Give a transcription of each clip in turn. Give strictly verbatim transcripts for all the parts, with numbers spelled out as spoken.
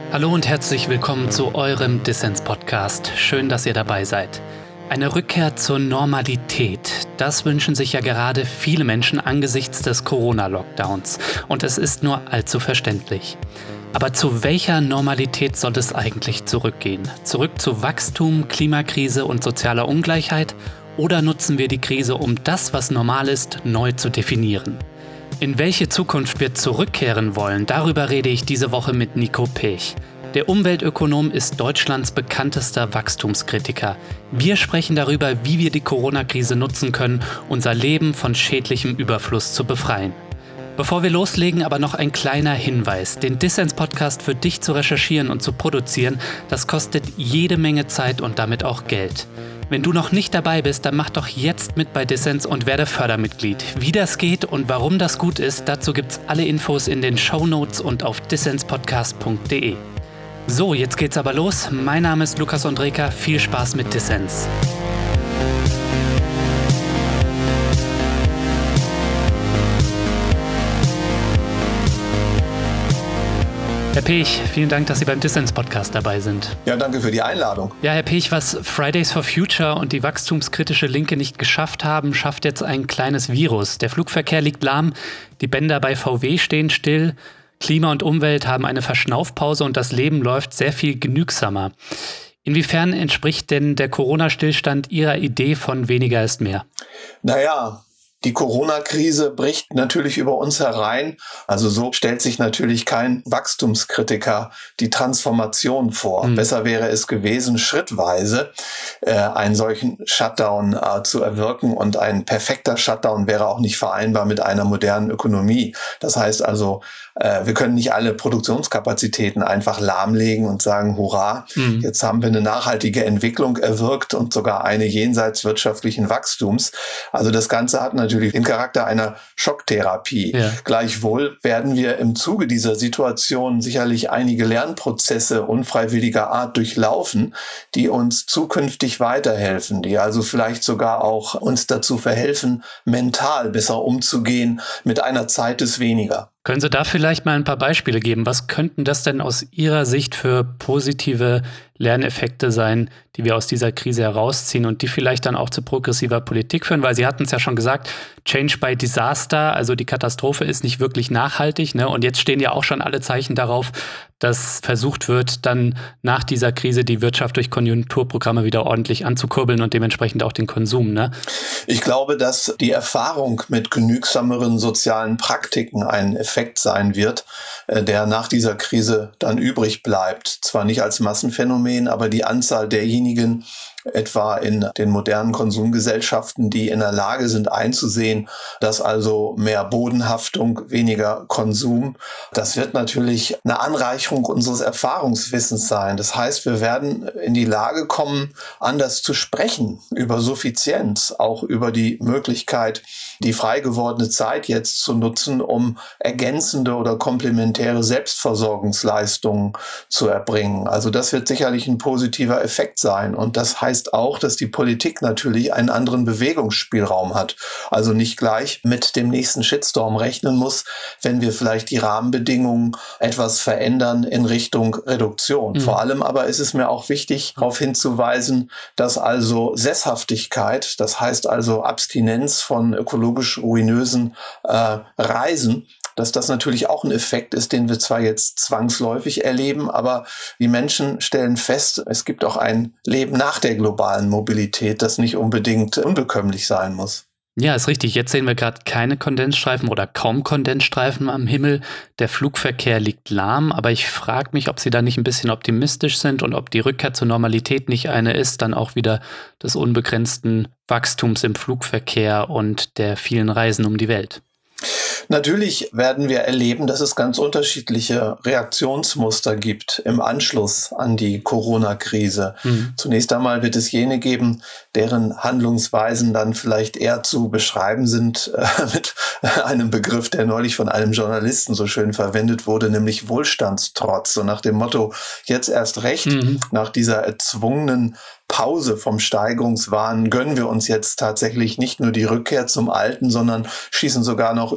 Hallo und herzlich willkommen zu eurem Dissens-Podcast. Schön, dass ihr dabei seid. Eine Rückkehr zur Normalität, das wünschen sich ja gerade viele Menschen angesichts des Corona-Lockdowns. Und es ist nur allzu verständlich. Aber zu welcher Normalität soll es eigentlich zurückgehen? Zurück zu Wachstum, Klimakrise und sozialer Ungleichheit? Oder nutzen wir die Krise, um das, was normal ist, neu zu definieren? In welche Zukunft wir zurückkehren wollen, darüber rede ich diese Woche mit Nico Pech. Der Umweltökonom ist Deutschlands bekanntester Wachstumskritiker. Wir sprechen darüber, wie wir die Corona-Krise nutzen können, unser Leben von schädlichem Überfluss zu befreien. Bevor wir loslegen, aber noch ein kleiner Hinweis. Den Dissens-Podcast für dich zu recherchieren und zu produzieren, das kostet jede Menge Zeit und damit auch Geld. Wenn du noch nicht dabei bist, dann mach doch jetzt mit bei Dissens und werde Fördermitglied. Wie das geht und warum das gut ist, dazu gibt's alle Infos in den Shownotes und auf dissenspodcast punkt de. So, jetzt geht's aber los. Mein Name ist Lukas Ondreka. Viel Spaß mit Dissens. Herr Pech, vielen Dank, dass Sie beim Dissens-Podcast dabei sind. Ja, danke für die Einladung. Ja, Herr Pech, was Fridays for Future und die wachstumskritische Linke nicht geschafft haben, schafft jetzt ein kleines Virus. Der Flugverkehr liegt lahm, die Bänder bei V W stehen still, Klima und Umwelt haben eine Verschnaufpause und das Leben läuft sehr viel genügsamer. Inwiefern entspricht denn der Corona-Stillstand Ihrer Idee von weniger ist mehr? Naja, die Corona-Krise bricht natürlich über uns herein. Also so stellt sich natürlich kein Wachstumskritiker die Transformation vor. Mhm. Besser wäre es gewesen, schrittweise äh, einen solchen Shutdown äh, zu erwirken. Und ein perfekter Shutdown wäre auch nicht vereinbar mit einer modernen Ökonomie. Das heißt also, äh, wir können nicht alle Produktionskapazitäten einfach lahmlegen und sagen, hurra, mhm. jetzt haben wir eine nachhaltige Entwicklung erwirkt und sogar eine jenseits wirtschaftlichen Wachstums. Also das Ganze hat natürlich natürlich den Charakter einer Schocktherapie. Ja. Gleichwohl werden wir im Zuge dieser Situation sicherlich einige Lernprozesse unfreiwilliger Art durchlaufen, die uns zukünftig weiterhelfen, die also vielleicht sogar auch uns dazu verhelfen, mental besser umzugehen mit einer Zeit des Weniger. Können Sie da vielleicht mal ein paar Beispiele geben? Was könnten das denn aus Ihrer Sicht für positive Lerneffekte sein, die wir aus dieser Krise herausziehen und die vielleicht dann auch zu progressiver Politik führen? Weil Sie hatten es ja schon gesagt, Change by Disaster, also die Katastrophe ist nicht wirklich nachhaltig, ne? Und jetzt stehen ja auch schon alle Zeichen darauf, dass versucht wird, dann nach dieser Krise die Wirtschaft durch Konjunkturprogramme wieder ordentlich anzukurbeln und dementsprechend auch den Konsum, ne? Ich glaube, dass die Erfahrung mit genügsameren sozialen Praktiken ein Effekt sein wird, der nach dieser Krise dann übrig bleibt. Zwar nicht als Massenphänomen, aber die Anzahl derjenigen, etwa in den modernen Konsumgesellschaften, die in der Lage sind einzusehen, dass also mehr Bodenhaftung, weniger Konsum, das wird natürlich eine Anreicherung unseres Erfahrungswissens sein. Das heißt, wir werden in die Lage kommen, anders zu sprechen über Suffizienz, auch über die Möglichkeit, die frei gewordene Zeit jetzt zu nutzen, um ergänzende oder komplementäre Selbstversorgungsleistungen zu erbringen. Also das wird sicherlich ein positiver Effekt sein. Und das heißt auch, dass die Politik natürlich einen anderen Bewegungsspielraum hat. Also nicht gleich mit dem nächsten Shitstorm rechnen muss, wenn wir vielleicht die Rahmenbedingungen etwas verändern in Richtung Reduktion. Mhm. Vor allem aber ist es mir auch wichtig, darauf hinzuweisen, dass also Sesshaftigkeit, das heißt also Abstinenz von ökologisch ruinösen äh, Reisen, dass das natürlich auch ein Effekt ist, den wir zwar jetzt zwangsläufig erleben, aber die Menschen stellen fest, es gibt auch ein Leben nach der globalen Mobilität, das nicht unbedingt unbekömmlich sein muss. Ja, ist richtig. Jetzt sehen wir gerade keine Kondensstreifen oder kaum Kondensstreifen am Himmel. Der Flugverkehr liegt lahm, aber ich frage mich, ob Sie da nicht ein bisschen optimistisch sind und ob die Rückkehr zur Normalität nicht eine ist, dann auch wieder des unbegrenzten Wachstums im Flugverkehr und der vielen Reisen um die Welt. Natürlich werden wir erleben, dass es ganz unterschiedliche Reaktionsmuster gibt im Anschluss an die Corona-Krise. Mhm. Zunächst einmal wird es jene geben, deren Handlungsweisen dann vielleicht eher zu beschreiben sind äh, mit einem Begriff, der neulich von einem Journalisten so schön verwendet wurde, nämlich Wohlstandstrotz. So nach dem Motto, jetzt erst recht, mhm. nach dieser erzwungenen Pause vom Steigerungswahn gönnen wir uns jetzt tatsächlich nicht nur die Rückkehr zum Alten, sondern schießen sogar noch über das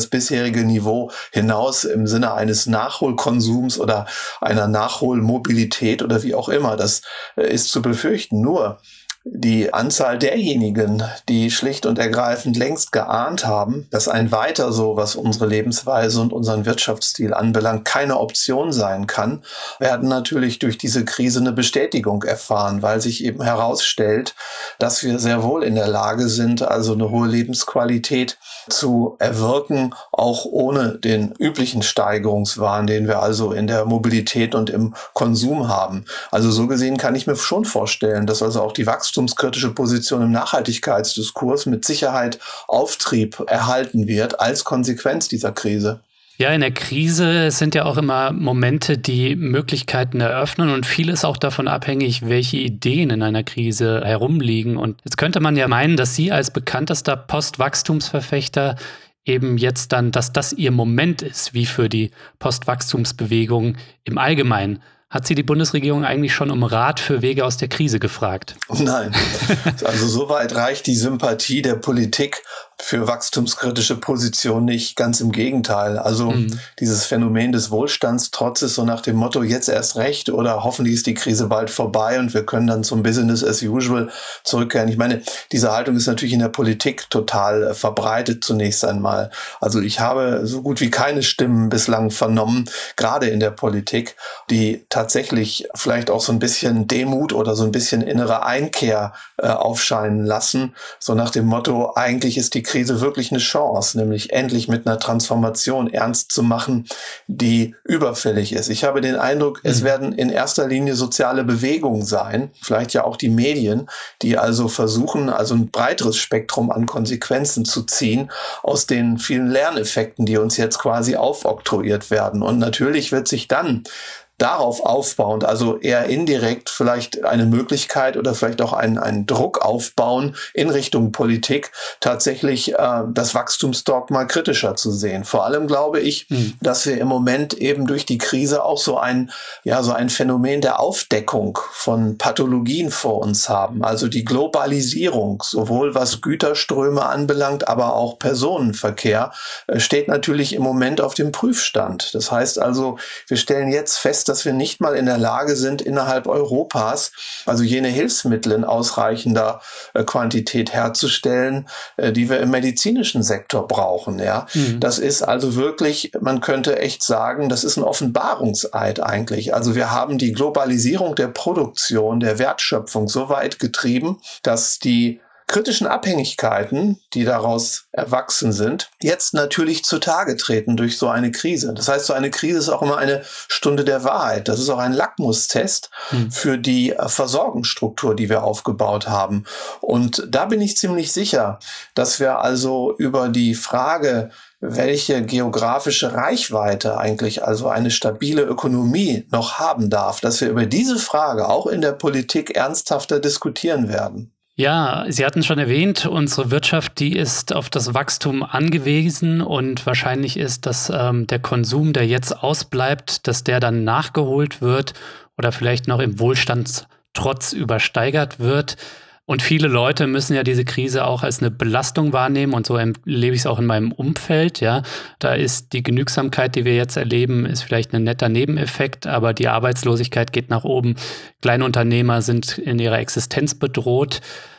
das bisherige Niveau hinaus im Sinne eines Nachholkonsums oder einer Nachholmobilität oder wie auch immer. Das ist zu befürchten. Nur die Anzahl derjenigen, die schlicht und ergreifend längst geahnt haben, dass ein Weiter so, was unsere Lebensweise und unseren Wirtschaftsstil anbelangt, keine Option sein kann, werden natürlich durch diese Krise eine Bestätigung erfahren, weil sich eben herausstellt, dass wir sehr wohl in der Lage sind, also eine hohe Lebensqualität zu erwirken, auch ohne den üblichen Steigerungswahn, den wir also in der Mobilität und im Konsum haben. Also so gesehen kann ich mir schon vorstellen, dass also auch die wachstumskritische Position im Nachhaltigkeitsdiskurs mit Sicherheit Auftrieb erhalten wird als Konsequenz dieser Krise. Ja, in der Krise sind ja auch immer Momente, die Möglichkeiten eröffnen und viel ist auch davon abhängig, welche Ideen in einer Krise herumliegen. Und jetzt könnte man ja meinen, dass Sie als bekanntester Postwachstumsverfechter eben jetzt dann, dass das Ihr Moment ist, wie für die Postwachstumsbewegung im Allgemeinen. Hat Sie die Bundesregierung eigentlich schon um Rat für Wege aus der Krise gefragt? Nein, also soweit reicht die Sympathie der Politik für wachstumskritische Positionen nicht, ganz im Gegenteil. Also mhm. dieses Phänomen des Wohlstandstrotzes, so nach dem Motto, jetzt erst recht oder hoffentlich ist die Krise bald vorbei und wir können dann zum Business as usual zurückkehren. Ich meine, diese Haltung ist natürlich in der Politik total äh, verbreitet zunächst einmal. Also ich habe so gut wie keine Stimmen bislang vernommen, gerade in der Politik, die tatsächlich vielleicht auch so ein bisschen Demut oder so ein bisschen innere Einkehr äh, aufscheinen lassen, so nach dem Motto, eigentlich ist die Krise wirklich eine Chance, nämlich endlich mit einer Transformation ernst zu machen, die überfällig ist. Ich habe den Eindruck, mhm. es werden in erster Linie soziale Bewegungen sein, vielleicht ja auch die Medien, die also versuchen, also ein breiteres Spektrum an Konsequenzen zu ziehen aus den vielen Lerneffekten, die uns jetzt quasi aufoktroyiert werden. Und natürlich wird sich dann darauf aufbauend, also eher indirekt vielleicht eine Möglichkeit oder vielleicht auch einen, einen Druck aufbauen in Richtung Politik, tatsächlich äh, das Wachstumsdogma kritischer zu sehen. Vor allem glaube ich, mhm. dass wir im Moment eben durch die Krise auch so ein, ja, so ein Phänomen der Aufdeckung von Pathologien vor uns haben. Also die Globalisierung, sowohl was Güterströme anbelangt, aber auch Personenverkehr, äh, steht natürlich im Moment auf dem Prüfstand. Das heißt also, wir stellen jetzt fest, dass wir nicht mal in der Lage sind, innerhalb Europas, also jene Hilfsmittel in ausreichender äh, Quantität herzustellen, äh, die wir im medizinischen Sektor brauchen. Ja, mhm. Das ist also wirklich, man könnte echt sagen, das ist ein Offenbarungseid eigentlich. Also wir haben die Globalisierung der Produktion, der Wertschöpfung so weit getrieben, dass die kritischen Abhängigkeiten, die daraus erwachsen sind, jetzt natürlich zutage treten durch so eine Krise. Das heißt, so eine Krise ist auch immer eine Stunde der Wahrheit. Das ist auch ein Lackmustest hm. für die Versorgungsstruktur, die wir aufgebaut haben. Und da bin ich ziemlich sicher, dass wir also über die Frage, welche geografische Reichweite eigentlich also eine stabile Ökonomie noch haben darf, dass wir über diese Frage auch in der Politik ernsthafter diskutieren werden. Ja, Sie hatten schon erwähnt, unsere Wirtschaft, die ist auf das Wachstum angewiesen und wahrscheinlich ist, dass ähm, der Konsum, der jetzt ausbleibt, dass der dann nachgeholt wird oder vielleicht noch im Wohlstandstrotz übersteigert wird. Und viele Leute müssen ja diese Krise auch als eine Belastung wahrnehmen und so erlebe ich es auch in meinem Umfeld. Ja, da ist die Genügsamkeit, die wir jetzt erleben, ist vielleicht ein netter Nebeneffekt, aber die Arbeitslosigkeit geht nach oben. Kleinunternehmer sind in ihrer Existenz bedroht.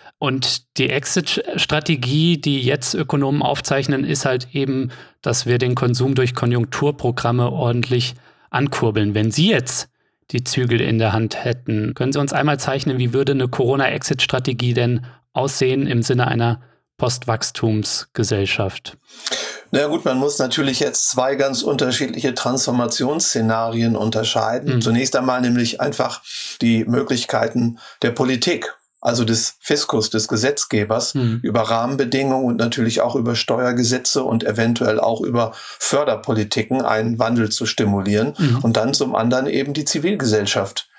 Und die Exit-Strategie, die jetzt Ökonomen aufzeichnen, ist halt eben, dass wir den Konsum durch Konjunkturprogramme ordentlich ankurbeln. Wenn Sie jetzt die Zügel in der Hand hätten, können Sie uns einmal zeichnen, wie würde eine Corona-Exit-Strategie denn aussehen im Sinne einer Postwachstumsgesellschaft? Na gut, man muss natürlich jetzt zwei ganz unterschiedliche Transformationsszenarien unterscheiden. Mhm. Zunächst einmal nämlich einfach die Möglichkeiten der Politik, also des Fiskus, des Gesetzgebers, mhm. über Rahmenbedingungen und natürlich auch über Steuergesetze und eventuell auch über Förderpolitiken einen Wandel zu stimulieren. Mhm. Und dann zum anderen eben die Zivilgesellschaft,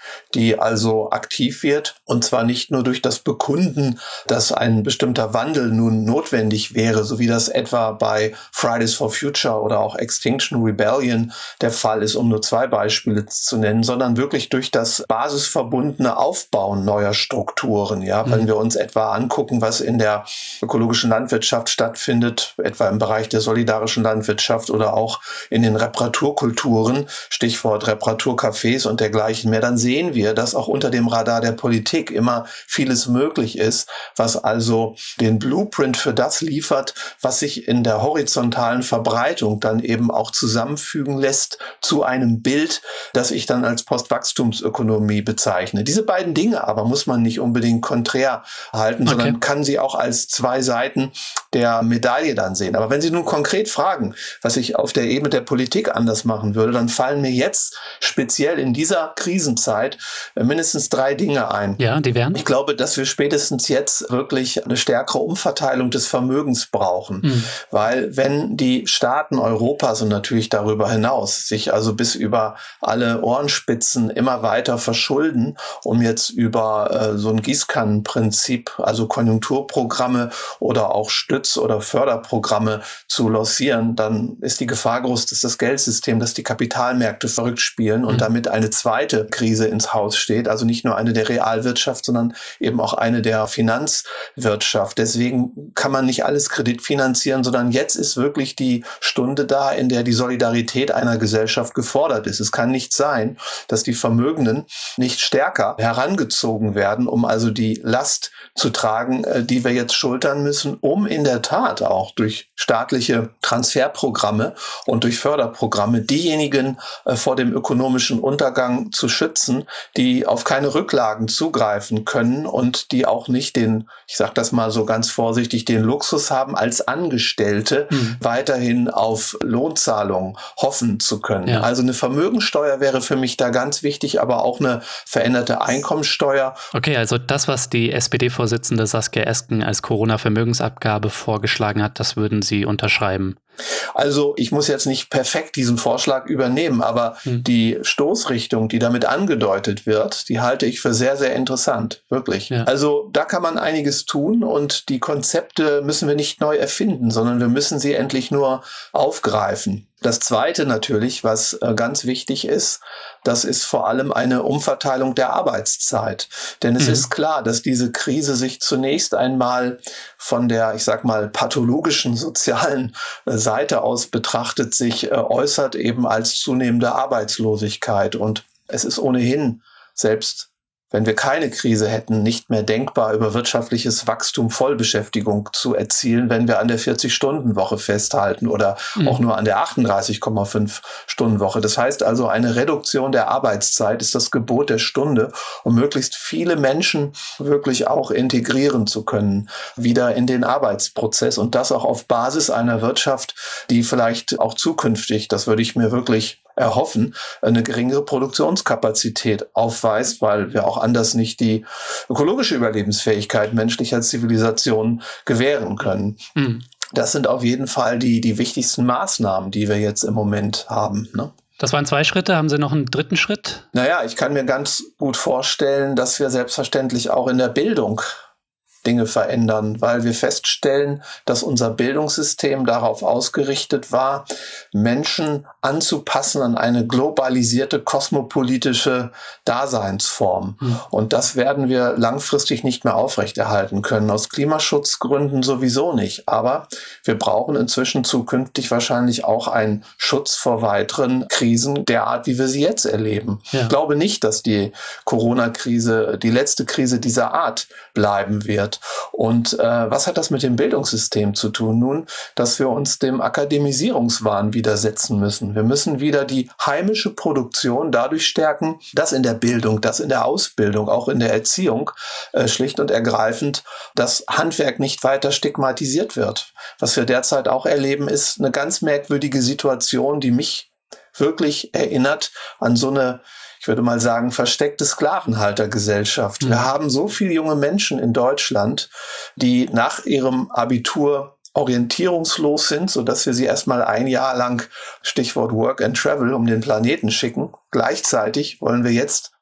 die also aktiv wird, und zwar nicht nur durch das Bekunden, dass ein bestimmter Wandel nun notwendig wäre, so wie das etwa bei Fridays for Future oder auch Extinction Rebellion der Fall ist, um nur zwei Beispiele zu nennen, sondern wirklich durch das basisverbundene Aufbauen neuer Strukturen. Ja, mhm. Wenn wir uns etwa angucken, was in der ökologischen Landwirtschaft stattfindet, etwa im Bereich der solidarischen Landwirtschaft oder auch in den Reparaturkulturen, Stichwort Reparaturcafés und dergleichen mehr, dann sehen wir, dass auch unter dem Radar der Politik immer vieles möglich ist, was also den Blueprint für das liefert, was sich in der horizontalen Verbreitung dann eben auch zusammenfügen lässt zu einem Bild, das ich dann als Postwachstumsökonomie bezeichne. Diese beiden Dinge aber muss man nicht unbedingt konträr halten, okay. sondern kann sie auch als zwei Seiten der Medaille dann sehen. Aber wenn Sie nun konkret fragen, was ich auf der Ebene der Politik anders machen würde, dann fallen mir jetzt speziell in dieser Krisenzeit mindestens drei Dinge ein. Ja, die wären? Ich glaube, dass wir spätestens jetzt wirklich eine stärkere Umverteilung des Vermögens brauchen. Mhm. Weil wenn die Staaten Europas und natürlich darüber hinaus sich also bis über alle Ohrenspitzen immer weiter verschulden, um jetzt über äh, so ein Gießkannenprinzip, also Konjunkturprogramme oder auch Stütz- oder Förderprogramme zu lancieren, dann ist die Gefahr groß, dass das Geldsystem, dass die Kapitalmärkte verrückt spielen und mhm. damit eine zweite Krise ins Haus steht. Also nicht nur eine der Realwirtschaft, sondern eben auch eine der Finanzwirtschaft. Deswegen kann man nicht alles kreditfinanzieren, sondern jetzt ist wirklich die Stunde da, in der die Solidarität einer Gesellschaft gefordert ist. Es kann nicht sein, dass die Vermögenden nicht stärker herangezogen werden, um also die Last zu tragen, die wir jetzt schultern müssen, um in der Tat auch durch staatliche Transferprogramme und durch Förderprogramme diejenigen äh, vor dem ökonomischen Untergang zu schützen, die auf keine Rücklagen zugreifen können und die auch nicht den, ich sage das mal so ganz vorsichtig, den Luxus haben, als Angestellte mhm. weiterhin auf Lohnzahlungen hoffen zu können. Ja. Also eine Vermögensteuer wäre für mich da ganz wichtig, aber auch eine veränderte Einkommensteuer. Okay, also das, was die S P D-Vorsitzende Saskia Esken als Corona-Vermögensabgabe vorgeschlagen hat, das würden Sie unterschreiben? Also ich muss jetzt nicht perfekt diesen Vorschlag übernehmen, aber hm. die Stoßrichtung, die damit angedeutet wird, die halte ich für sehr, sehr interessant, wirklich. Ja. Also da kann man einiges tun und die Konzepte müssen wir nicht neu erfinden, sondern wir müssen sie endlich nur aufgreifen. Das Zweite natürlich, was äh, ganz wichtig ist, das ist vor allem eine Umverteilung der Arbeitszeit. Denn es mhm. ist klar, dass diese Krise sich zunächst einmal von der, ich sag mal, pathologischen sozialen äh, Seite aus betrachtet sich äh, äußert eben als zunehmende Arbeitslosigkeit. Und es ist ohnehin, selbst wenn wir keine Krise hätten, nicht mehr denkbar, über wirtschaftliches Wachstum Vollbeschäftigung zu erzielen, wenn wir an der vierzig-Stunden-Woche festhalten oder mhm. auch nur an der achtunddreißig Komma fünf Stunden Woche. Das heißt also, eine Reduktion der Arbeitszeit ist das Gebot der Stunde, um möglichst viele Menschen wirklich auch integrieren zu können, wieder in den Arbeitsprozess, und das auch auf Basis einer Wirtschaft, die vielleicht auch zukünftig, das würde ich mir wirklich erhoffen, eine geringere Produktionskapazität aufweist, weil wir auch anders nicht die ökologische Überlebensfähigkeit menschlicher Zivilisation gewähren können. Mhm. Das sind auf jeden Fall die, die wichtigsten Maßnahmen, die wir jetzt im Moment haben, ne? Das waren zwei Schritte. Haben Sie noch einen dritten Schritt? Naja, ich kann mir ganz gut vorstellen, dass wir selbstverständlich auch in der Bildung Dinge verändern, weil wir feststellen, dass unser Bildungssystem darauf ausgerichtet war, Menschen anzupassen an eine globalisierte kosmopolitische Daseinsform. Mhm. Und das werden wir langfristig nicht mehr aufrechterhalten können. Aus Klimaschutzgründen sowieso nicht. Aber wir brauchen inzwischen zukünftig wahrscheinlich auch einen Schutz vor weiteren Krisen der Art, wie wir sie jetzt erleben. Ja. Ich glaube nicht, dass die Corona-Krise die letzte Krise dieser Art bleiben wird. Und äh, was hat das mit dem Bildungssystem zu tun? Nun, dass wir uns dem Akademisierungswahn widersetzen müssen. Wir müssen wieder die heimische Produktion dadurch stärken, dass in der Bildung, dass in der Ausbildung, auch in der Erziehung äh, schlicht und ergreifend das Handwerk nicht weiter stigmatisiert wird. Was wir derzeit auch erleben, ist eine ganz merkwürdige Situation, die mich wirklich erinnert an so eine, ich würde mal sagen, versteckte Sklavenhaltergesellschaft. Mhm. Wir haben so viele junge Menschen in Deutschland, die nach ihrem Abitur orientierungslos sind, sodass wir sie erstmal ein Jahr lang, Stichwort Work and Travel, um den Planeten schicken. Gleichzeitig wollen wir jetzt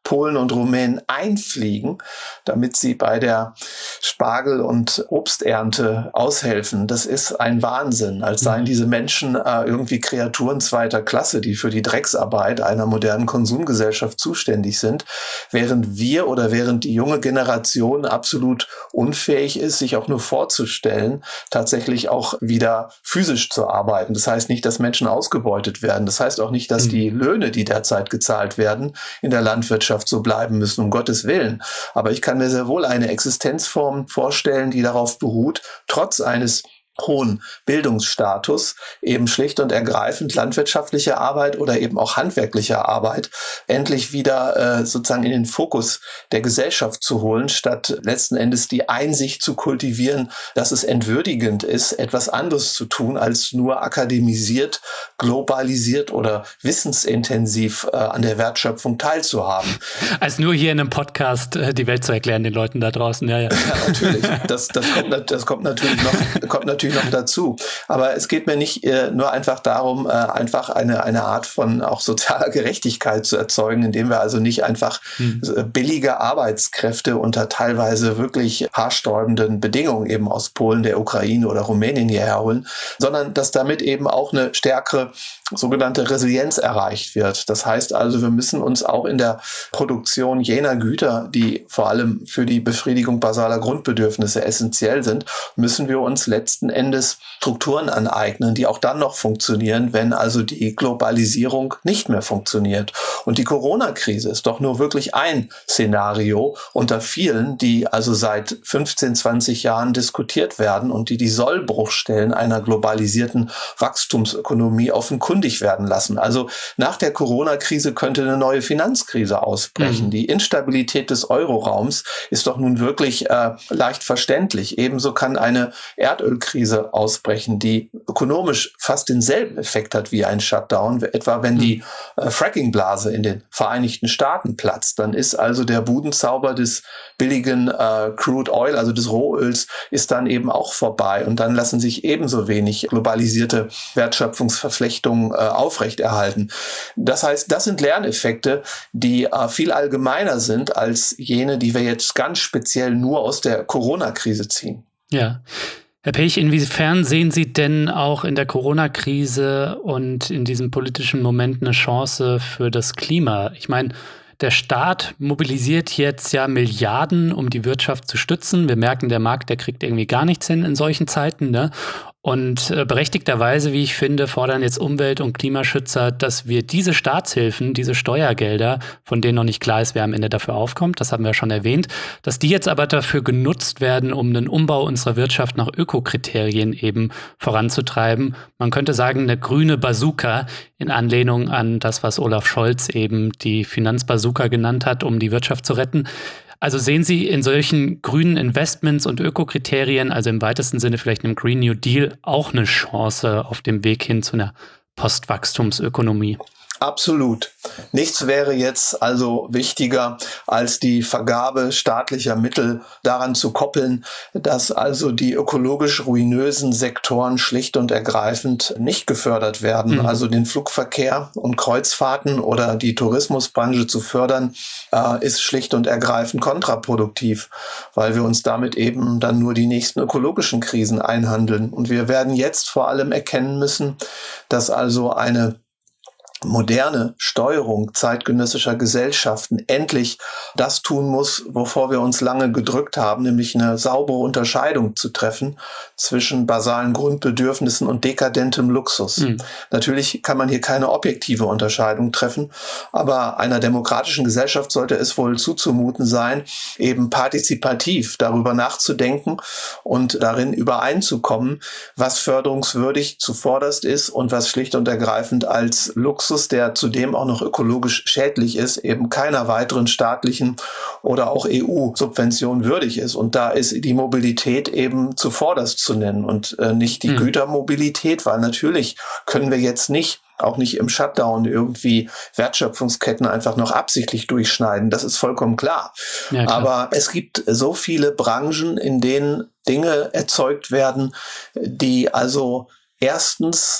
Polen und Rumänen einfliegen, damit sie bei der Spargel- und Obsternte aushelfen. Das ist ein Wahnsinn, als seien diese Menschen äh, irgendwie Kreaturen zweiter Klasse, die für die Drecksarbeit einer modernen Konsumgesellschaft zuständig sind, während wir oder während die junge Generation absolut unfähig ist, sich auch nur vorzustellen, tatsächlich auch wieder physisch zu arbeiten. Das heißt nicht, dass Menschen ausgebeutet werden. Das heißt auch nicht, dass die Löhne, die derzeit gezahlt werden, in der Landwirtschaft so bleiben müssen, um Gottes Willen. Aber ich kann mir sehr wohl eine Existenzform vorstellen, die darauf beruht, trotz eines hohen Bildungsstatus eben schlicht und ergreifend landwirtschaftliche Arbeit oder eben auch handwerkliche Arbeit endlich wieder äh, sozusagen in den Fokus der Gesellschaft zu holen, statt letzten Endes die Einsicht zu kultivieren, dass es entwürdigend ist, etwas anderes zu tun, als nur akademisiert, globalisiert oder wissensintensiv äh, an der Wertschöpfung teilzuhaben. Als nur hier in einem Podcast äh, die Welt zu erklären, den Leuten da draußen. Ja, ja. Ja, natürlich. Das, das, kommt, das kommt natürlich noch, kommt natürlich noch dazu. Aber es geht mir nicht äh, nur einfach darum, äh, einfach eine, eine Art von auch sozialer Gerechtigkeit zu erzeugen, indem wir also nicht einfach hm. äh, billige Arbeitskräfte unter teilweise wirklich haarsträubenden Bedingungen eben aus Polen, der Ukraine oder Rumänien hierher holen, sondern dass damit eben auch eine stärkere sogenannte Resilienz erreicht wird. Das heißt also, wir müssen uns auch in der Produktion jener Güter, die vor allem für die Befriedigung basaler Grundbedürfnisse essentiell sind, müssen wir uns letzten Endes Strukturen aneignen, die auch dann noch funktionieren, wenn also die Globalisierung nicht mehr funktioniert. Und die Corona-Krise ist doch nur wirklich ein Szenario unter vielen, die also seit fünfzehn, zwanzig Jahren diskutiert werden und die die Sollbruchstellen einer globalisierten Wachstumsökonomie offenkundig werden lassen. Also nach der Corona-Krise könnte eine neue Finanzkrise ausbrechen. Mhm. Die Instabilität des Euroraums ist doch nun wirklich äh, leicht verständlich. Ebenso kann eine Erdölkrise ausbrechen, die ökonomisch fast denselben Effekt hat wie ein Shutdown. Etwa wenn die äh, Fracking-Blase in den Vereinigten Staaten platzt, dann ist also der Budenzauber des billigen äh, Crude Oil, also des Rohöls, ist dann eben auch vorbei. Und dann lassen sich ebenso wenig globalisierte Wertschöpfungsverflechtungen äh, aufrechterhalten. Das heißt, das sind Lerneffekte, die äh, viel allgemeiner sind als jene, die wir jetzt ganz speziell nur aus der Corona-Krise ziehen. Ja. Herr Pech, inwiefern sehen Sie denn auch in der Corona-Krise und in diesem politischen Moment eine Chance für das Klima? Ich meine, der Staat mobilisiert jetzt ja Milliarden, um die Wirtschaft zu stützen. Wir merken, der Markt, der kriegt irgendwie gar nichts hin in solchen Zeiten, ne? Und äh, berechtigterweise, wie ich finde, fordern jetzt Umwelt- und Klimaschützer, dass wir diese Staatshilfen, diese Steuergelder, von denen noch nicht klar ist, wer am Ende dafür aufkommt, das haben wir schon erwähnt, dass die jetzt aber dafür genutzt werden, um den Umbau unserer Wirtschaft nach Ökokriterien eben voranzutreiben. Man könnte sagen, eine grüne Bazooka in Anlehnung an das, was Olaf Scholz eben die Finanzbazooka genannt hat, um die Wirtschaft zu retten. Also sehen Sie in solchen grünen Investments und Ökokriterien, also im weitesten Sinne vielleicht einem Green New Deal, auch eine Chance auf dem Weg hin zu einer Postwachstumsökonomie? Absolut. Nichts wäre jetzt also wichtiger, als die Vergabe staatlicher Mittel daran zu koppeln, dass also die ökologisch ruinösen Sektoren schlicht und ergreifend nicht gefördert werden. Mhm. Also den Flugverkehr und Kreuzfahrten oder die Tourismusbranche zu fördern, äh, ist schlicht und ergreifend kontraproduktiv, weil wir uns damit eben dann nur die nächsten ökologischen Krisen einhandeln. Und wir werden jetzt vor allem erkennen müssen, dass also eine moderne Steuerung zeitgenössischer Gesellschaften endlich das tun muss, wovor wir uns lange gedrückt haben, nämlich eine saubere Unterscheidung zu treffen zwischen basalen Grundbedürfnissen und dekadentem Luxus. Mhm. Natürlich kann man hier keine objektive Unterscheidung treffen, aber einer demokratischen Gesellschaft sollte es wohl zuzumuten sein, eben partizipativ darüber nachzudenken und darin übereinzukommen, was förderungswürdig zuvorderst ist und was schlicht und ergreifend als Luxus, der zudem auch noch ökologisch schädlich ist, eben keiner weiteren staatlichen oder auch E U-Subvention würdig ist. Und da ist die Mobilität eben zuvorderst zu nennen und äh, nicht die mhm. Gütermobilität, weil natürlich können wir jetzt nicht auch nicht im Shutdown irgendwie Wertschöpfungsketten einfach noch absichtlich durchschneiden. Das ist vollkommen klar. Ja, klar. Aber es gibt so viele Branchen, in denen Dinge erzeugt werden, die also erstens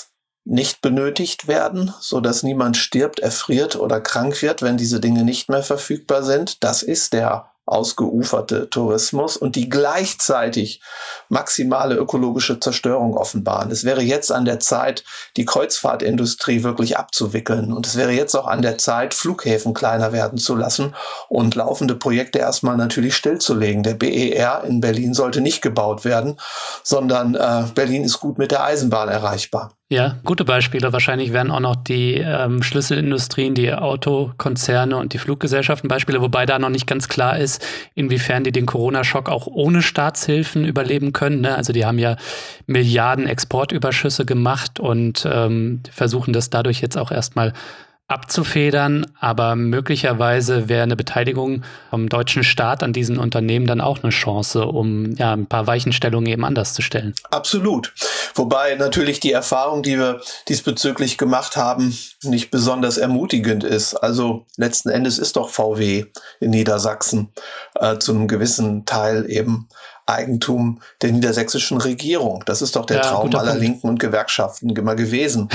nicht benötigt werden, so dass niemand stirbt, erfriert oder krank wird, wenn diese Dinge nicht mehr verfügbar sind. Das ist der ausgeuferte Tourismus und die gleichzeitig maximale ökologische Zerstörung offenbaren. Es wäre jetzt an der Zeit, die Kreuzfahrtindustrie wirklich abzuwickeln. Und es wäre jetzt auch an der Zeit, Flughäfen kleiner werden zu lassen und laufende Projekte erstmal natürlich stillzulegen. Der B E R in Berlin sollte nicht gebaut werden, sondern äh, Berlin ist gut mit der Eisenbahn erreichbar. Ja, gute Beispiele. Wahrscheinlich wären auch noch die ähm, Schlüsselindustrien, die Autokonzerne und die Fluggesellschaften Beispiele, wobei da noch nicht ganz klar ist, inwiefern die den Corona-Schock auch ohne Staatshilfen überleben können. Ne? Also die haben ja Milliarden Exportüberschüsse gemacht und ähm, versuchen das dadurch jetzt auch erstmal abzufedern, aber möglicherweise wäre eine Beteiligung vom deutschen Staat an diesen Unternehmen dann auch eine Chance, um ja ein paar Weichenstellungen eben anders zu stellen. Absolut. Wobei natürlich die Erfahrung, die wir diesbezüglich gemacht haben, nicht besonders ermutigend ist. Also letzten Endes ist doch V W in Niedersachsen äh, zu einem gewissen Teil eben Eigentum der niedersächsischen Regierung. Das ist doch der ja, Traum aller Punkt. Linken und Gewerkschaften immer gewesen.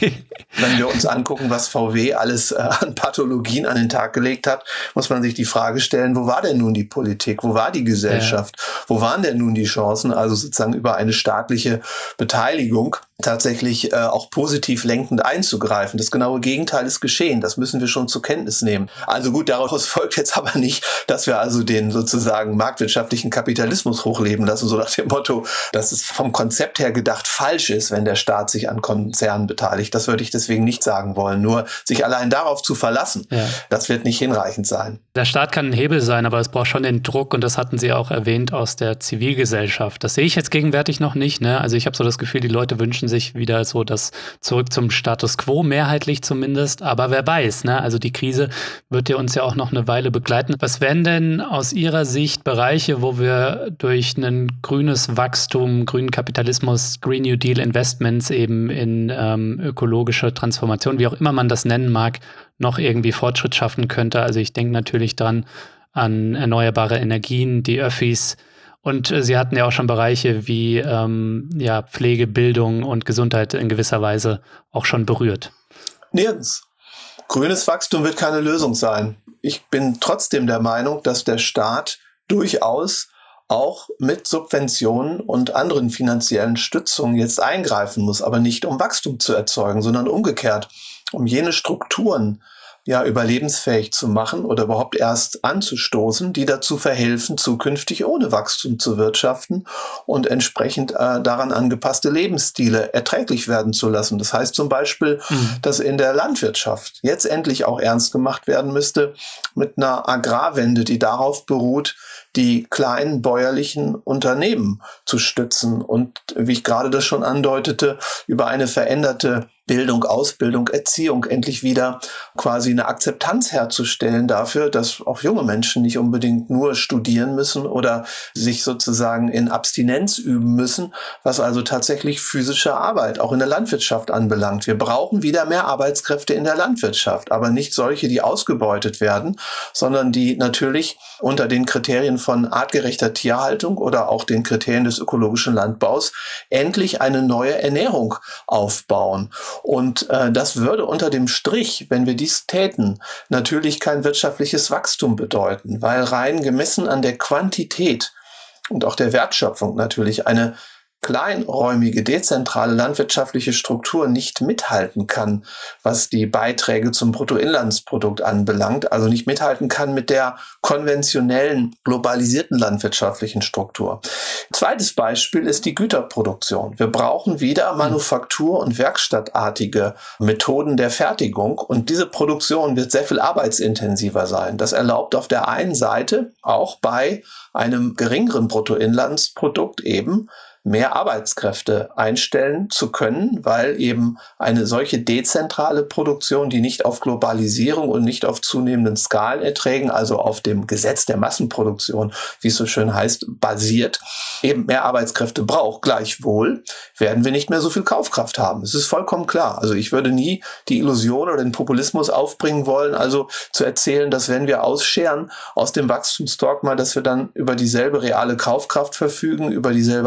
Wenn wir uns angucken, was V W alles äh, an Pathologien an den Tag gelegt hat, muss man sich die Frage stellen, wo war denn nun die Politik? Wo war die Gesellschaft? Ja. Wo waren denn nun die Chancen, also sozusagen über eine staatliche Beteiligung tatsächlich äh, auch positiv lenkend einzugreifen? Das genaue Gegenteil ist geschehen. Das müssen wir schon zur Kenntnis nehmen. Also gut, daraus folgt jetzt aber nicht, dass wir also den sozusagen marktwirtschaftlichen Kapitalismus hochleben lassen, so nach dem Motto, dass es vom Konzept her gedacht falsch ist, wenn der Staat sich an Konzernen beteiligt. Das würde ich deswegen nicht sagen wollen. Nur sich allein darauf zu verlassen, ja. das wird nicht hinreichend sein. Der Staat kann ein Hebel sein, aber es braucht schon den Druck, und das hatten Sie auch erwähnt, aus der Zivilgesellschaft. Das sehe ich jetzt gegenwärtig noch nicht. Ne? Also ich habe so das Gefühl, die Leute wünschen sich wieder so das zurück zum Status quo, mehrheitlich zumindest. Aber wer weiß, ne? Also die Krise wird ja uns ja auch noch eine Weile begleiten. Was wären denn aus Ihrer Sicht Bereiche, wo wir durch ein grünes Wachstum, grünen Kapitalismus, Green New Deal Investments eben in ähm, ökologische Transformation, wie auch immer man das nennen mag, noch irgendwie Fortschritt schaffen könnte? Also ich denke natürlich dran an erneuerbare Energien, die Öffis. Und äh, Sie hatten ja auch schon Bereiche wie ähm, ja, Pflege, Bildung und Gesundheit in gewisser Weise auch schon berührt. Nirgends. Grünes Wachstum wird keine Lösung sein. Ich bin trotzdem der Meinung, dass der Staat durchaus auch mit Subventionen und anderen finanziellen Stützungen jetzt eingreifen muss, aber nicht um Wachstum zu erzeugen, sondern umgekehrt, um jene Strukturen ja überlebensfähig zu machen oder überhaupt erst anzustoßen, die dazu verhelfen, zukünftig ohne Wachstum zu wirtschaften und entsprechend äh, daran angepasste Lebensstile erträglich werden zu lassen. Das heißt zum Beispiel, mhm. dass in der Landwirtschaft jetzt endlich auch ernst gemacht werden müsste mit einer Agrarwende, die darauf beruht, die kleinen bäuerlichen Unternehmen zu stützen und, wie ich gerade das schon andeutete, über eine veränderte Bildung, Ausbildung, Erziehung endlich wieder quasi eine Akzeptanz herzustellen dafür, dass auch junge Menschen nicht unbedingt nur studieren müssen oder sich sozusagen in Abstinenz üben müssen, was also tatsächlich physische Arbeit auch in der Landwirtschaft anbelangt. Wir brauchen wieder mehr Arbeitskräfte in der Landwirtschaft, aber nicht solche, die ausgebeutet werden, sondern die natürlich unter den Kriterien von artgerechter Tierhaltung oder auch den Kriterien des ökologischen Landbaus endlich eine neue Ernährung aufbauen. Und äh, das würde unter dem Strich, wenn wir dies täten, natürlich kein wirtschaftliches Wachstum bedeuten, weil rein gemessen an der Quantität und auch der Wertschöpfung natürlich eine kleinräumige, dezentrale landwirtschaftliche Struktur nicht mithalten kann, was die Beiträge zum Bruttoinlandsprodukt anbelangt, also nicht mithalten kann mit der konventionellen, globalisierten landwirtschaftlichen Struktur. Zweites Beispiel ist die Güterproduktion. Wir brauchen wieder Manufaktur- und werkstattartige Methoden der Fertigung, und diese Produktion wird sehr viel arbeitsintensiver sein. Das erlaubt auf der einen Seite auch bei einem geringeren Bruttoinlandsprodukt eben mehr Arbeitskräfte einstellen zu können, weil eben eine solche dezentrale Produktion, die nicht auf Globalisierung und nicht auf zunehmenden Skalenerträgen, also auf dem Gesetz der Massenproduktion, wie es so schön heißt, basiert, eben mehr Arbeitskräfte braucht. Gleichwohl werden wir nicht mehr so viel Kaufkraft haben. Es ist vollkommen klar. Also ich würde nie die Illusion oder den Populismus aufbringen wollen, also zu erzählen, dass wenn wir ausscheren aus dem Wachstumsdogma, dass wir dann über dieselbe reale Kaufkraft verfügen, über dieselbe Auswahl